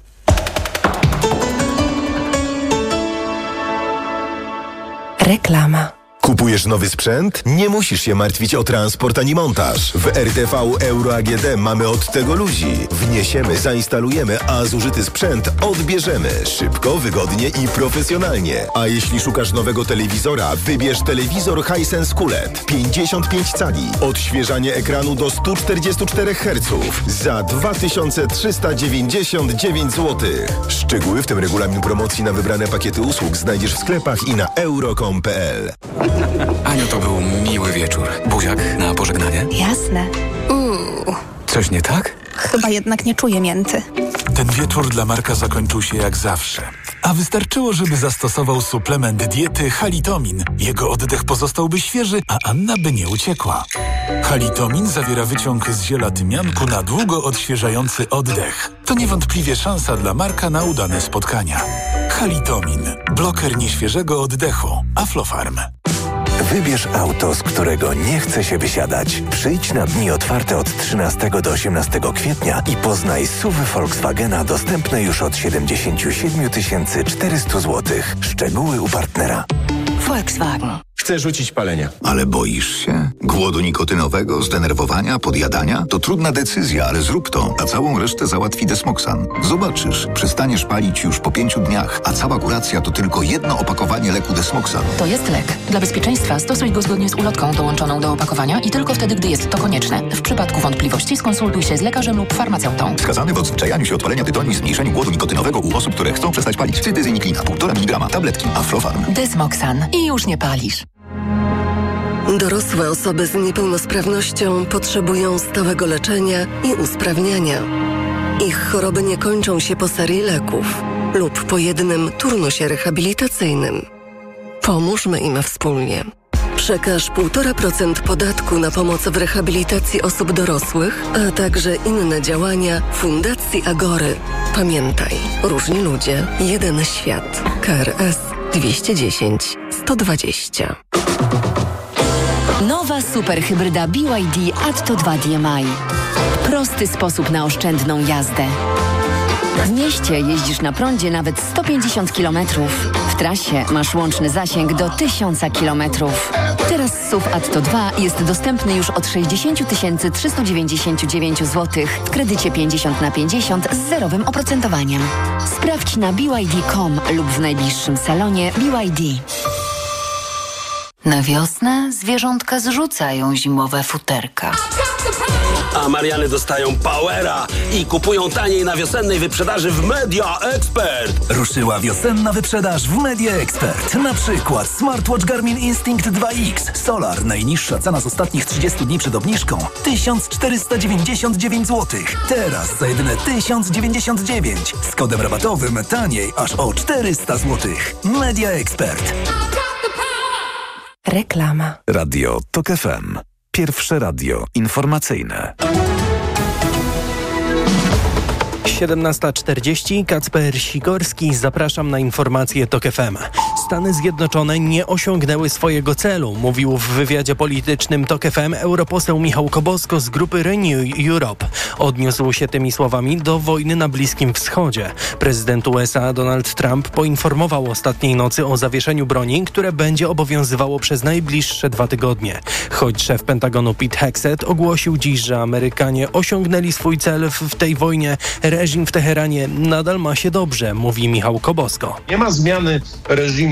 Reklama. Kupujesz nowy sprzęt? Nie musisz się martwić o transport ani montaż. W RTV Euro AGD mamy od tego ludzi. Wniesiemy, zainstalujemy, a zużyty sprzęt odbierzemy. Szybko, wygodnie i profesjonalnie. A jeśli szukasz nowego telewizora, wybierz telewizor Hisense QLED. 55 cali. Odświeżanie ekranu do 144 Hz. Za 2399 zł. Szczegóły, w tym regulamin promocji na wybrane pakiety usług, znajdziesz w sklepach i na euro.com.pl. Aniu, to był miły wieczór. Buziak na pożegnanie? Jasne. Coś nie tak? Chyba jednak nie czuję mięty. Ten wieczór dla Marka zakończył się jak zawsze. A wystarczyło, żeby zastosował suplement diety Halitomin. Jego oddech pozostałby świeży, a Anna by nie uciekła. Halitomin zawiera wyciąg z ziela tymianku na długo odświeżający oddech. To niewątpliwie szansa dla Marka na udane spotkania. Halitomin. Bloker nieświeżego oddechu. Aflofarm. Wybierz auto, z którego nie chce się wysiadać. Przyjdź na dni otwarte od 13 do 18 kwietnia i poznaj SUV-y Volkswagena dostępne już od 77 400 zł. Szczegóły u partnera. Volkswagen. Chcę rzucić palenia. Ale boisz się? Głodu nikotynowego, zdenerwowania, podjadania? To trudna decyzja, ale zrób to, a całą resztę załatwi Desmoxan. Zobaczysz, przestaniesz palić już po 5 dniach, a cała kuracja to tylko jedno opakowanie leku Desmoxan. To jest lek. Dla bezpieczeństwa stosuj go zgodnie z ulotką dołączoną do opakowania i tylko wtedy, gdy jest to konieczne. W przypadku wątpliwości skonsultuj się z lekarzem lub farmaceutą. Wskazany w odzwyczajaniu się od palenia tytoniu i zmniejszeniu głodu nikotynowego u osób, które chcą przestać palić. Cytyzyniklina, 1,5 mg, tabletki Aflofarm. Desmoxan. I już nie palisz. Dorosłe osoby z niepełnosprawnością potrzebują stałego leczenia i usprawniania. Ich choroby nie kończą się po serii leków lub po jednym turnusie rehabilitacyjnym. Pomóżmy im wspólnie. Przekaż 1,5% podatku na pomoc w rehabilitacji osób dorosłych, a także inne działania Fundacji Agory. Pamiętaj, różni ludzie, jeden świat. KRS 210 120. Nowa superhybryda BYD Atto 2 DMI. Prosty sposób na oszczędną jazdę. W mieście jeździsz na prądzie nawet 150 km. W trasie masz łączny zasięg do 1000 km. Teraz SUV Atto 2 jest dostępny już od 60 399 zł w kredycie 50/50 z zerowym oprocentowaniem. Sprawdź na BYD.com lub w najbliższym salonie BYD. Na wiosnę zwierzątka zrzucają zimowe futerka. A Mariany dostają powera i kupują taniej na wiosennej wyprzedaży w Media Expert. Ruszyła wiosenna wyprzedaż w Media Expert. Na przykład smartwatch Garmin Instinct 2X Solar. Najniższa cena z ostatnich 30 dni przed obniżką 1499 zł. Teraz za jedyne 1099. Z kodem rabatowym taniej aż o 400 zł. Media Expert. Reklama. Radio TOK FM. Pierwsze radio informacyjne. 17:40. Kacper Sikorski. Zapraszam na informacje TOK FM. Stany Zjednoczone nie osiągnęły swojego celu, mówił w wywiadzie politycznym TOK FM europoseł Michał Kobosko z grupy Renew Europe. Odniósł się tymi słowami do wojny na Bliskim Wschodzie. Prezydent USA Donald Trump poinformował ostatniej nocy o zawieszeniu broni, które będzie obowiązywało przez najbliższe 2 tygodnie. Choć szef Pentagonu Pete Hegseth ogłosił dziś, że Amerykanie osiągnęli swój cel w tej wojnie, reżim w Teheranie nadal ma się dobrze, mówi Michał Kobosko. Nie ma zmiany reżimu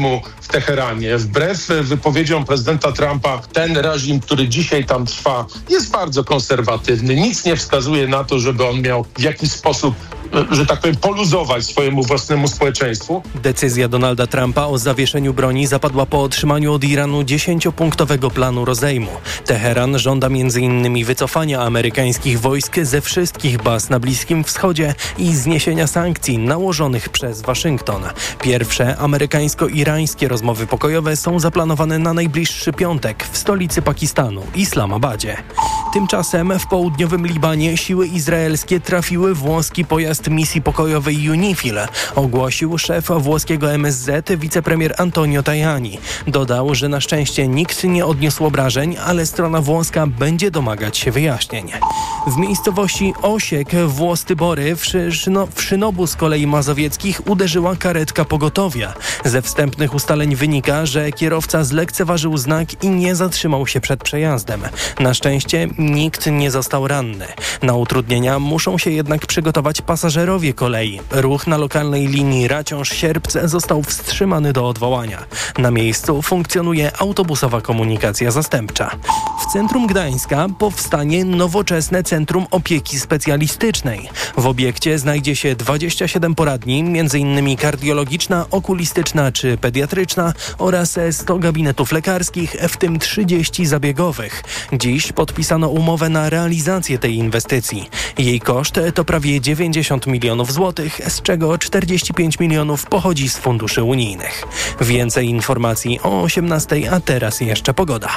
reżimu w Teheranie. Wbrew wypowiedziom prezydenta Trumpa, ten reżim, który dzisiaj tam trwa, jest bardzo konserwatywny. Nic nie wskazuje na to, żeby on miał w jakiś sposób, że tak powiem, poluzować swojemu własnemu społeczeństwu. Decyzja Donalda Trumpa o zawieszeniu broni zapadła po otrzymaniu od Iranu 10-punktowego planu rozejmu. Teheran żąda m.in. wycofania amerykańskich wojsk ze wszystkich baz na Bliskim Wschodzie i zniesienia sankcji nałożonych przez Waszyngton. Pierwsze amerykańsko-irańskie rozmowy pokojowe są zaplanowane na najbliższy piątek w stolicy Pakistanu, Islamabadzie. Tymczasem w południowym Libanie siły izraelskie trafiły włoski pojazd misji pokojowej UNIFIL, ogłosił szef włoskiego MSZ wicepremier Antonio Tajani. Dodał, że na szczęście nikt nie odniósł obrażeń, ale strona włoska będzie domagać się wyjaśnień. W miejscowości Osiek w Włostybory w Szynobu z kolei mazowieckich uderzyła karetka pogotowia. Ze wstępnych ustaleń wynika, że kierowca zlekceważył znak i nie zatrzymał się przed przejazdem. Na szczęście nikt nie został ranny. Na utrudnienia muszą się jednak przygotować pasażerowie kolei. Ruch na lokalnej linii Raciąż-Sierpce został wstrzymany do odwołania. Na miejscu funkcjonuje autobusowa komunikacja zastępcza. W centrum Gdańska powstanie nowoczesne Centrum Opieki Specjalistycznej. W obiekcie znajdzie się 27 poradni, m.in. kardiologiczna, okulistyczna czy pediatryczna oraz 100 gabinetów lekarskich, w tym 30 zabiegowych. Dziś podpisano umowę na realizację tej inwestycji. Jej koszt to prawie 90 milionów złotych, z czego 45 milionów pochodzi z funduszy unijnych. Więcej informacji o 18:00, a teraz jeszcze pogoda.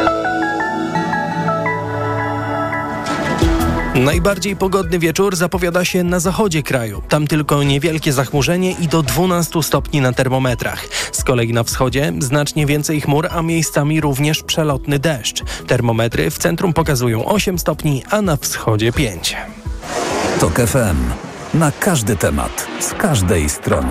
Najbardziej pogodny wieczór zapowiada się na zachodzie kraju. Tam tylko niewielkie zachmurzenie i do 12 stopni na termometrach. Z kolei na wschodzie znacznie więcej chmur, a miejscami również przelotny deszcz. Termometry w centrum pokazują 8 stopni, a na wschodzie 5. TOK FM. Na każdy temat, z każdej strony.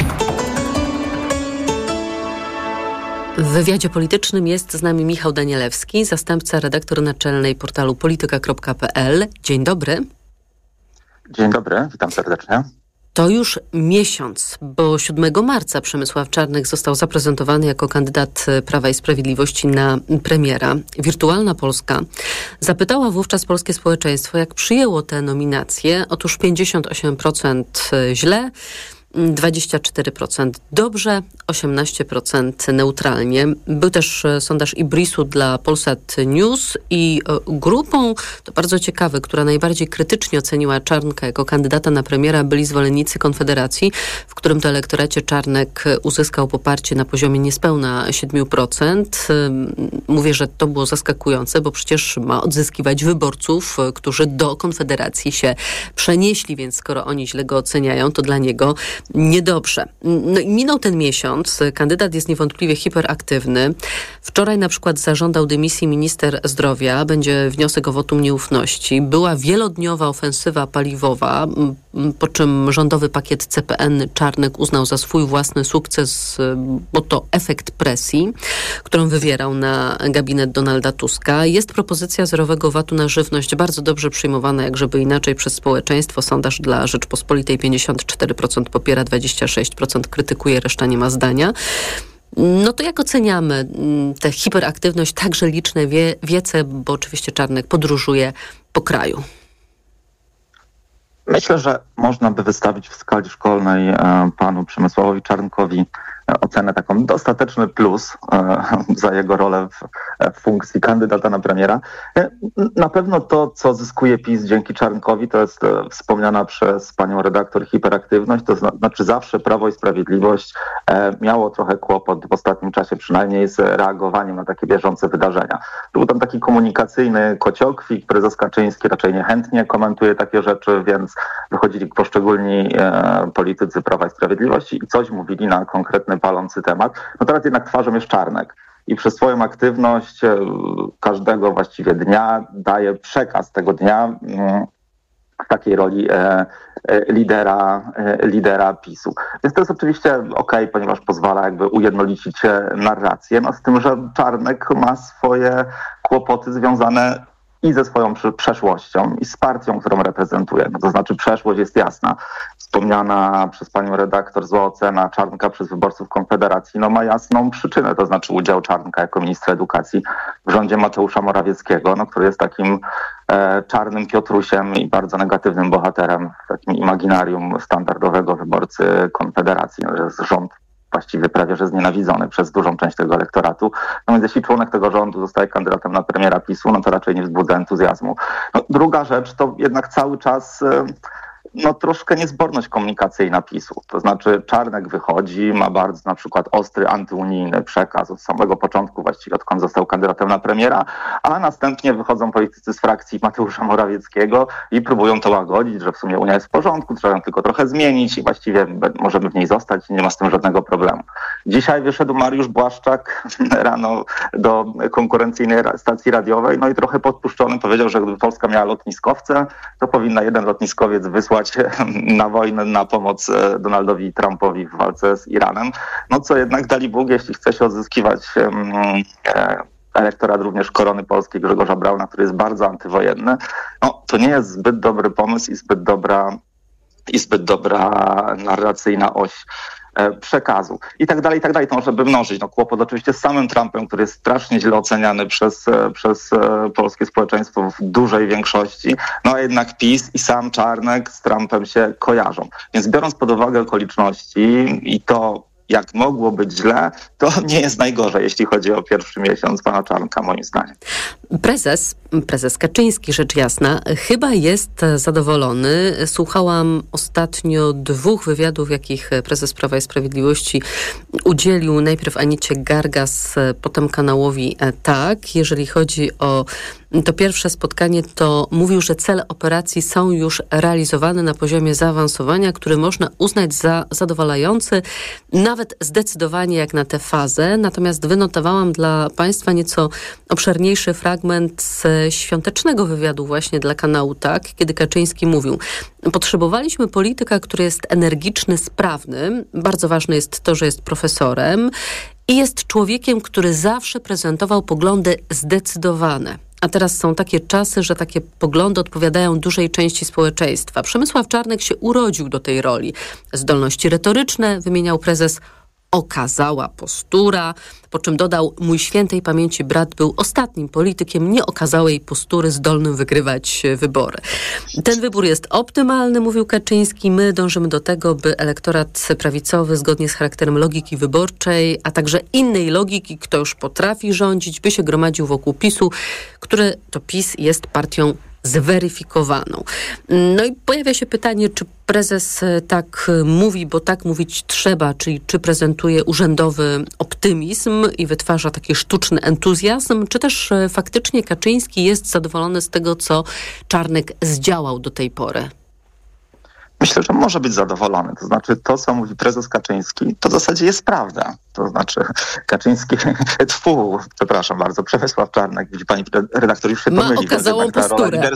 W wywiadzie politycznym jest z nami Michał Danielewski, zastępca redaktor naczelnej portalu polityka.pl. Dzień dobry. Dzień dobry, witam serdecznie. To już miesiąc, bo 7 marca Przemysław Czarnek został zaprezentowany jako kandydat Prawa i Sprawiedliwości na premiera. Wirtualna Polska zapytała wówczas polskie społeczeństwo, jak przyjęło tę nominację. Otóż 58% źle, 24% dobrze, 18% neutralnie. Był też sondaż Ibrisu dla Polsat News i grupą, to bardzo ciekawe, która najbardziej krytycznie oceniła Czarnka jako kandydata na premiera, byli zwolennicy Konfederacji, w którym to elektoracie Czarnek uzyskał poparcie na poziomie niespełna 7%. Mówię, że to było zaskakujące, bo przecież ma odzyskiwać wyborców, którzy do Konfederacji się przenieśli, więc skoro oni źle go oceniają, to dla niego niedobrze. No i minął ten miesiąc. Kandydat jest niewątpliwie hiperaktywny. Wczoraj na przykład zażądał dymisji minister zdrowia. Będzie wniosek o wotum nieufności. Była wielodniowa ofensywa paliwowa, po czym rządowy pakiet CPN Czarnek uznał za swój własny sukces, bo to efekt presji, którą wywierał na gabinet Donalda Tuska. Jest propozycja zerowego VAT-u na żywność, bardzo dobrze przyjmowana, jak żeby inaczej, przez społeczeństwo. Sondaż dla Rzeczpospolitej 54% popiera, 26% krytykuje, reszta nie ma zdania. No to jak oceniamy tę hiperaktywność, także liczne wiece, bo oczywiście Czarnek podróżuje po kraju? Myślę, że można by wystawić w skali szkolnej panu Przemysławowi Czarnkowi ocenę taką dostateczny plus za jego rolę w funkcji kandydata na premiera. Na pewno to, co zyskuje PiS dzięki Czarnkowi, to jest wspomniana przez panią redaktor hiperaktywność, to znaczy zawsze Prawo i Sprawiedliwość miało trochę kłopot w ostatnim czasie przynajmniej z reagowaniem na takie bieżące wydarzenia. Był tam taki komunikacyjny kociokwik, prezes Kaczyński raczej niechętnie komentuje takie rzeczy, więc wychodzili poszczególni politycy Prawa i Sprawiedliwości i coś mówili na konkretny palący temat. No teraz jednak twarzą jest Czarnek i przez swoją aktywność każdego właściwie dnia daje przekaz tego dnia w takiej roli lidera PiS-u. Więc to jest oczywiście okej, ponieważ pozwala jakby ujednolicić narrację, no z tym, że Czarnek ma swoje kłopoty związane i ze swoją przeszłością i z partią, którą reprezentuje. No to znaczy przeszłość jest jasna. Wspomniana przez panią redaktor zła ocena Czarnka przez wyborców Konfederacji ma jasną przyczynę, to znaczy udział Czarnka jako ministra edukacji w rządzie Mateusza Morawieckiego, który jest takim czarnym Piotrusiem i bardzo negatywnym bohaterem, takim imaginarium standardowego wyborcy Konfederacji. Jest rząd właściwie prawie że znienawidzony przez dużą część tego elektoratu. Więc jeśli członek tego rządu zostaje kandydatem na premiera PiS-u, to raczej nie wzbudza entuzjazmu. Druga rzecz to jednak cały czas troszkę niezborność komunikacyjna PiS-u. To znaczy Czarnek wychodzi, ma bardzo na przykład ostry antyunijny przekaz od samego początku, właściwie odkąd został kandydatem na premiera, a następnie wychodzą politycy z frakcji Mateusza Morawieckiego i próbują to łagodzić, że w sumie Unia jest w porządku, trzeba ją tylko trochę zmienić i właściwie możemy w niej zostać i nie ma z tym żadnego problemu. Dzisiaj wyszedł Mariusz Błaszczak rano do konkurencyjnej stacji radiowej, i trochę podpuszczony powiedział, że gdyby Polska miała lotniskowce, to powinna jeden lotniskowiec wysłać na wojnę, na pomoc Donaldowi Trumpowi w walce z Iranem. Co jednak dali Bóg, jeśli chce się odzyskiwać elektorat również Korony Polskiej Grzegorza Brauna, który jest bardzo antywojenny, to nie jest zbyt dobry pomysł i zbyt dobra narracyjna oś przekazu. I tak dalej, to można by mnożyć. Kłopot oczywiście z samym Trumpem, który jest strasznie źle oceniany przez polskie społeczeństwo w dużej większości. A jednak PiS i sam Czarnek z Trumpem się kojarzą. Więc biorąc pod uwagę okoliczności i to, jak mogło być źle, to nie jest najgorzej, jeśli chodzi o pierwszy miesiąc pana Czarnka, moim zdaniem. Prezes Kaczyński, rzecz jasna, chyba jest zadowolony. Słuchałam ostatnio 2 wywiadów, jakich prezes Prawa i Sprawiedliwości udzielił najpierw Anicie Gargas, potem kanałowi Tak. Jeżeli chodzi o to pierwsze spotkanie, to mówił, że cele operacji są już realizowane na poziomie zaawansowania, który można uznać za zadowalający, nawet zdecydowanie jak na tę fazę. Natomiast wynotowałam dla Państwa nieco obszerniejszy fragment z świątecznego wywiadu właśnie dla kanału Tak, kiedy Kaczyński mówił: potrzebowaliśmy polityka, który jest energiczny, sprawny. Bardzo ważne jest to, że jest profesorem i jest człowiekiem, który zawsze prezentował poglądy zdecydowane. A teraz są takie czasy, że takie poglądy odpowiadają dużej części społeczeństwa. Przemysław Czarnek się urodził do tej roli. Zdolności retoryczne, wymieniał prezes, okazała postura, po czym dodał: mój świętej pamięci brat był ostatnim politykiem nieokazałej postury, zdolnym wygrywać wybory. Ten wybór jest optymalny, mówił Kaczyński. My dążymy do tego, by elektorat prawicowy, zgodnie z charakterem logiki wyborczej, a także innej logiki, kto już potrafi rządzić, by się gromadził wokół PiS-u, który to PiS jest partią zweryfikowaną. I pojawia się pytanie, czy prezes tak mówi, bo tak mówić trzeba, czyli czy prezentuje urzędowy optymizm i wytwarza taki sztuczny entuzjazm, czy też faktycznie Kaczyński jest zadowolony z tego, co Czarnek zdziałał do tej pory? Myślę, że może być zadowolony. To znaczy to, co mówi prezes Kaczyński, to w zasadzie jest prawda. To znaczy Kaczyński, przepraszam bardzo, Przemysław Czarnek, widzi pani redaktor, już się pomyli. Ma okazałą posturę.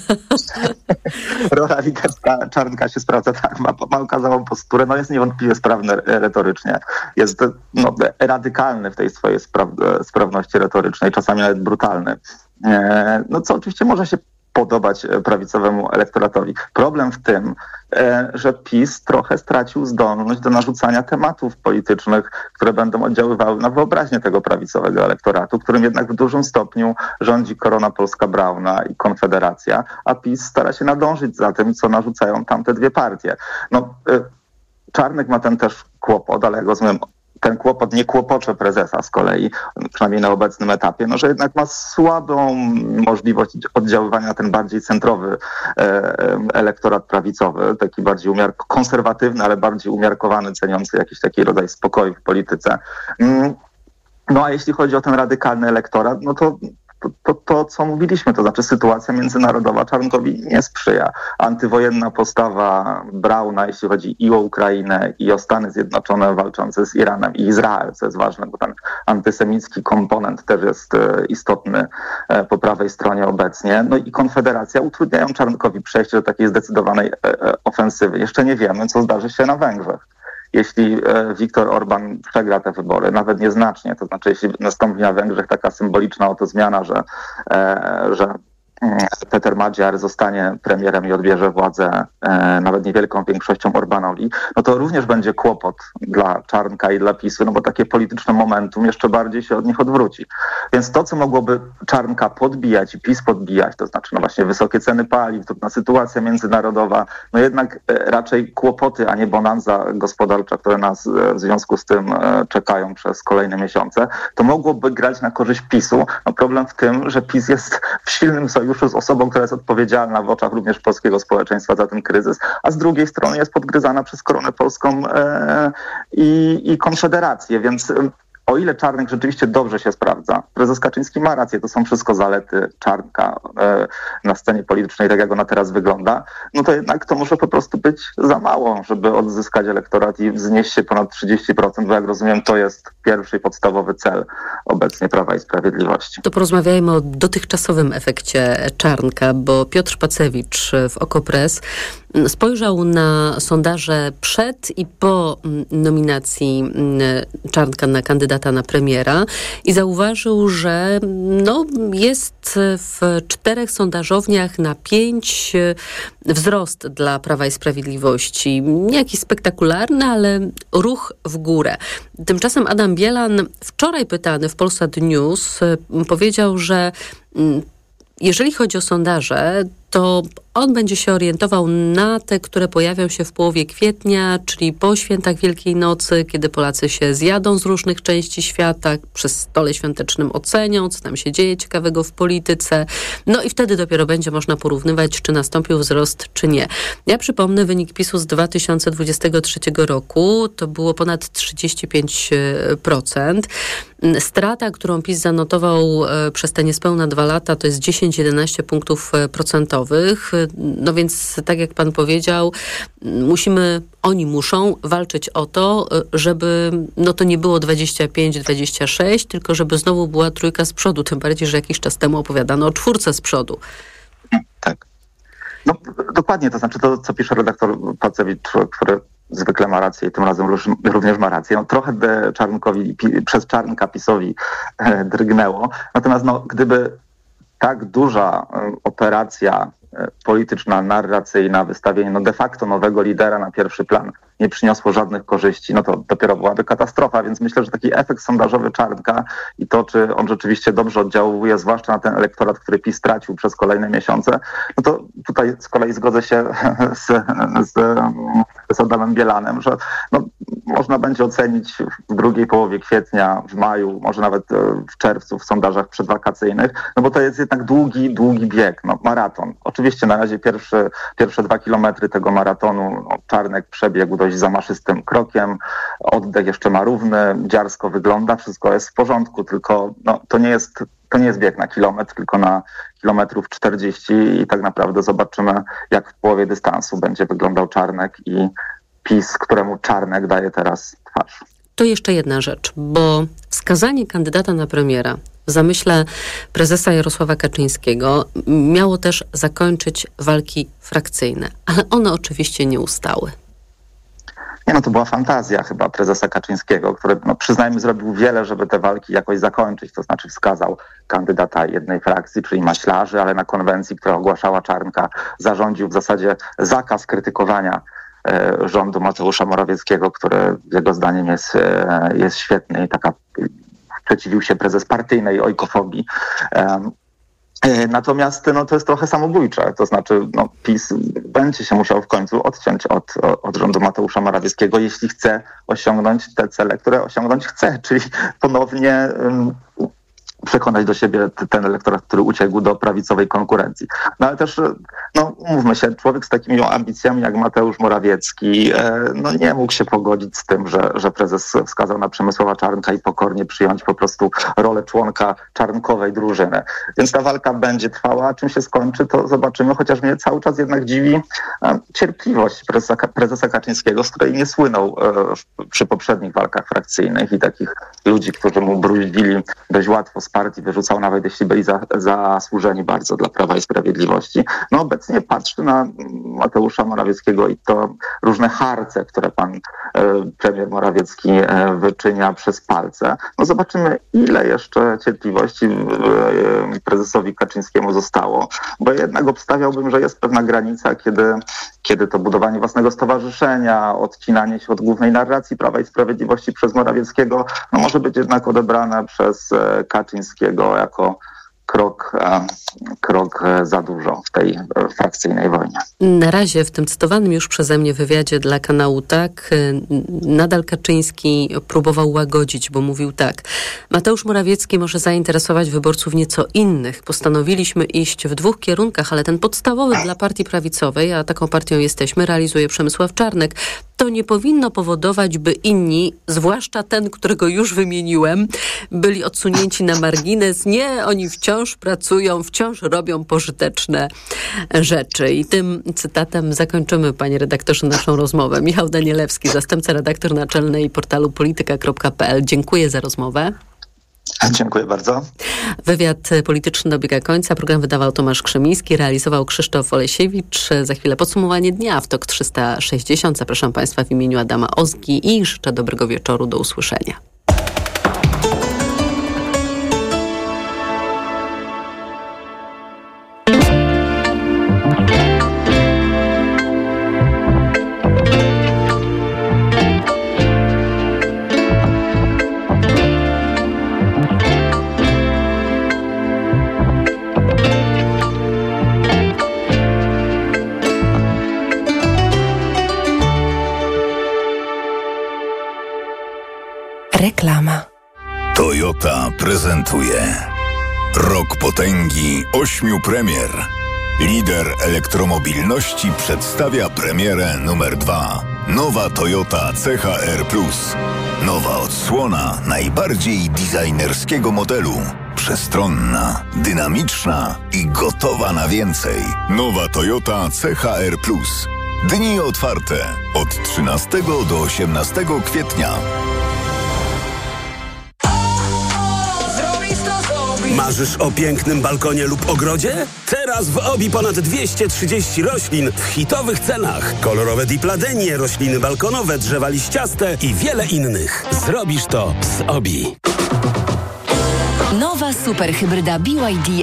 Rola liderska Czarnka się sprawdza, tak, ma okazałą posturę, jest niewątpliwie sprawny retorycznie. Jest radykalny w tej swojej sprawności retorycznej, czasami nawet brutalny. Co oczywiście może się podobać prawicowemu elektoratowi. Problem w tym, że PiS trochę stracił zdolność do narzucania tematów politycznych, które będą oddziaływały na wyobraźnię tego prawicowego elektoratu, którym jednak w dużym stopniu rządzi Korona Polska Brauna i Konfederacja, a PiS stara się nadążyć za tym, co narzucają tamte dwie partie. Czarnek ma ten też kłopot, ale jak rozumiem, ten kłopot nie kłopocze prezesa z kolei, przynajmniej na obecnym etapie, że jednak ma słabą możliwość oddziaływania na ten bardziej centrowy elektorat prawicowy, taki bardziej konserwatywny, ale bardziej umiarkowany, ceniący jakiś taki rodzaj spokoju w polityce. A jeśli chodzi o ten radykalny elektorat, to, co mówiliśmy, to znaczy sytuacja międzynarodowa Czarnkowi nie sprzyja. Antywojenna postawa Brauna, jeśli chodzi i o Ukrainę, i o Stany Zjednoczone walczące z Iranem i Izrael, co jest ważne, bo ten antysemicki komponent też jest istotny po prawej stronie obecnie. I Konfederacja utrudniają Czarnkowi przejście do takiej zdecydowanej ofensywy. Jeszcze nie wiemy, co zdarzy się na Węgrzech. Jeśli Viktor Orban przegra te wybory, nawet nieznacznie, to znaczy jeśli nastąpi na Węgrzech taka symboliczna oto zmiana, że Peter Madziar zostanie premierem i odbierze władzę nawet niewielką większością Orbánowi, no to również będzie kłopot dla Czarnka i dla PiS-u, no bo takie polityczne momentum jeszcze bardziej się od nich odwróci. Więc to, co mogłoby Czarnka podbijać i PiS podbijać, to znaczy no właśnie wysokie ceny paliw, trudna sytuacja międzynarodowa, no jednak raczej kłopoty, a nie bonanza gospodarcza, które nas w związku z tym czekają przez kolejne miesiące, to mogłoby grać na korzyść PiS-u. No problem w tym, że PiS jest w silnym sojuszu z osobą, która jest odpowiedzialna w oczach również polskiego społeczeństwa za ten kryzys, a z drugiej strony jest podgryzana przez Koronę Polską i Konfederację, więc o ile Czarnek rzeczywiście dobrze się sprawdza, prezes Kaczyński ma rację, to są wszystko zalety Czarnka na scenie politycznej, tak jak ona teraz wygląda, no to jednak to może po prostu być za mało, żeby odzyskać elektorat i wznieść się ponad 30%, bo jak rozumiem, to jest pierwszy i podstawowy cel obecnie Prawa i Sprawiedliwości. To porozmawiajmy o dotychczasowym efekcie Czarnka, bo Piotr Pacewicz w Okopres spojrzał na sondaże przed i po nominacji Czarnka na kandydata na premiera i zauważył, że jest w 4 sondażowniach na 5 wzrost dla Prawa i Sprawiedliwości. Nie jakiś spektakularny, ale ruch w górę. Tymczasem Adam Bielan, wczoraj pytany w Polsat News, powiedział, że jeżeli chodzi o sondaże, to on będzie się orientował na te, które pojawią się w połowie kwietnia, czyli po świętach Wielkiej Nocy, kiedy Polacy się zjadą z różnych części świata, przy stole świątecznym ocenią, co tam się dzieje ciekawego w polityce. No i wtedy dopiero będzie można porównywać, czy nastąpił wzrost, czy nie. Ja przypomnę wynik PiS-u z 2023 roku. To było ponad 35%. Strata, którą PiS zanotował przez te niespełna 2 lata, to jest 10-11 punktów procentowych. No więc, tak jak pan powiedział, oni muszą walczyć o to, żeby to nie było 25-26, tylko żeby znowu była trójka z przodu. Tym bardziej, że jakiś czas temu opowiadano o 4 z przodu. Tak. No dokładnie, to znaczy to, co pisze redaktor Pacewicz, który zwykle ma rację i tym razem również ma rację. No, trochę Czarnkowi, przez Czarnka PiS-owi drgnęło. Natomiast gdyby tak duża operacja polityczna, narracyjna, wystawienie de facto nowego lidera na pierwszy plan nie przyniosło żadnych korzyści, no to dopiero byłaby katastrofa, więc myślę, że taki efekt sondażowy Czarnka i to, czy on rzeczywiście dobrze oddziałuje, zwłaszcza na ten elektorat, który PiS stracił przez kolejne miesiące, no to tutaj z kolei zgodzę się z Adamem Bielanem, że można będzie ocenić w drugiej połowie kwietnia, w maju, może nawet w czerwcu w sondażach przedwakacyjnych, no bo to jest jednak długi bieg, maraton. Oczywiście na razie pierwsze 2 kilometry tego maratonu Czarnek przebiegł dość zamaszystym krokiem, oddech jeszcze ma równy, dziarsko wygląda, wszystko jest w porządku, tylko to nie jest bieg na kilometr, tylko na kilometrów 40 i tak naprawdę zobaczymy, jak w połowie dystansu będzie wyglądał Czarnek i PiS, któremu Czarnek daje teraz twarz. To jeszcze jedna rzecz, bo wskazanie kandydata na premiera w zamyśle prezesa Jarosława Kaczyńskiego miało też zakończyć walki frakcyjne, ale one oczywiście nie ustały. To była fantazja chyba prezesa Kaczyńskiego, który, przyznajmy, zrobił wiele, żeby te walki jakoś zakończyć. To znaczy wskazał kandydata jednej frakcji, czyli maślarzy, ale na konwencji, która ogłaszała Czarnka, zarządził w zasadzie zakaz krytykowania rządu Mateusza Morawieckiego, który jego zdaniem jest świetny i sprzeciwił się prezes partyjnej ojkofobii. Natomiast to jest trochę samobójcze, to znaczy PiS będzie się musiał w końcu odciąć od rządu Mateusza Morawieckiego, jeśli chce osiągnąć te cele, które osiągnąć chce, czyli ponownie przekonać do siebie ten elektorat, który uciekł do prawicowej konkurencji. Ale też, mówmy się, człowiek z takimi ambicjami jak Mateusz Morawiecki, nie mógł się pogodzić z tym, że prezes wskazał na Przemysława Czarnka i pokornie przyjąć po prostu rolę członka czarnkowej drużyny. Więc ta walka będzie trwała, a czym się skończy, to zobaczymy, chociaż mnie cały czas jednak dziwi cierpliwość prezesa Kaczyńskiego, z której nie słynął przy poprzednich walkach frakcyjnych i takich ludzi, którzy mu bruździli dość łatwo z partii, wyrzucał nawet jeśli byli zasłużeni bardzo dla Prawa i Sprawiedliwości. Obecnie obecnie patrzy na Mateusza Morawieckiego i to różne harce, które pan premier Morawiecki wyczynia przez palce, no zobaczymy, ile jeszcze cierpliwości prezesowi Kaczyńskiemu zostało, bo jednak obstawiałbym, że jest pewna granica, kiedy to budowanie własnego stowarzyszenia, odcinanie się od głównej narracji Prawa i Sprawiedliwości przez Morawieckiego, no może być jednak odebrane przez Kaczyńskiego jako krok za dużo w tej frakcyjnej wojnie. Na razie w tym cytowanym już przeze mnie wywiadzie dla kanału Tak nadal Kaczyński próbował łagodzić, bo mówił tak: Mateusz Morawiecki może zainteresować wyborców nieco innych. Postanowiliśmy iść w dwóch kierunkach, ale ten podstawowy dla partii prawicowej, a taką partią jesteśmy, realizuje Przemysław Czarnek. To nie powinno powodować, by inni, zwłaszcza ten, którego już wymieniłem, byli odsunięci na margines. Nie, oni wciąż pracują, wciąż robią pożyteczne rzeczy. I tym cytatem zakończymy, panie redaktorze, naszą rozmowę. Michał Danielewski, zastępca redaktor naczelnej portalu polityka.pl. Dziękuję za rozmowę. Dziękuję bardzo. Wywiad polityczny dobiega końca. Program wydawał Tomasz Krzemiński, realizował Krzysztof Olesiewicz. Za chwilę podsumowanie dnia w TOK 360. Zapraszam państwa w imieniu Adama Ozgi i życzę dobrego wieczoru. Do usłyszenia. Reklama. Toyota prezentuje Rok Potęgi 8 premier. Lider elektromobilności przedstawia premierę numer 2. Nowa Toyota CHR+. Nowa odsłona najbardziej designerskiego modelu. Przestronna, dynamiczna i gotowa na więcej. Nowa Toyota CHR+. Dni otwarte od 13 do 18 kwietnia. Marzysz o pięknym balkonie lub ogrodzie? Teraz w OBI ponad 230 roślin w hitowych cenach. Kolorowe dipladenie, rośliny balkonowe, drzewa liściaste i wiele innych. Zrobisz to z OBI. Nowa superhybryda BYD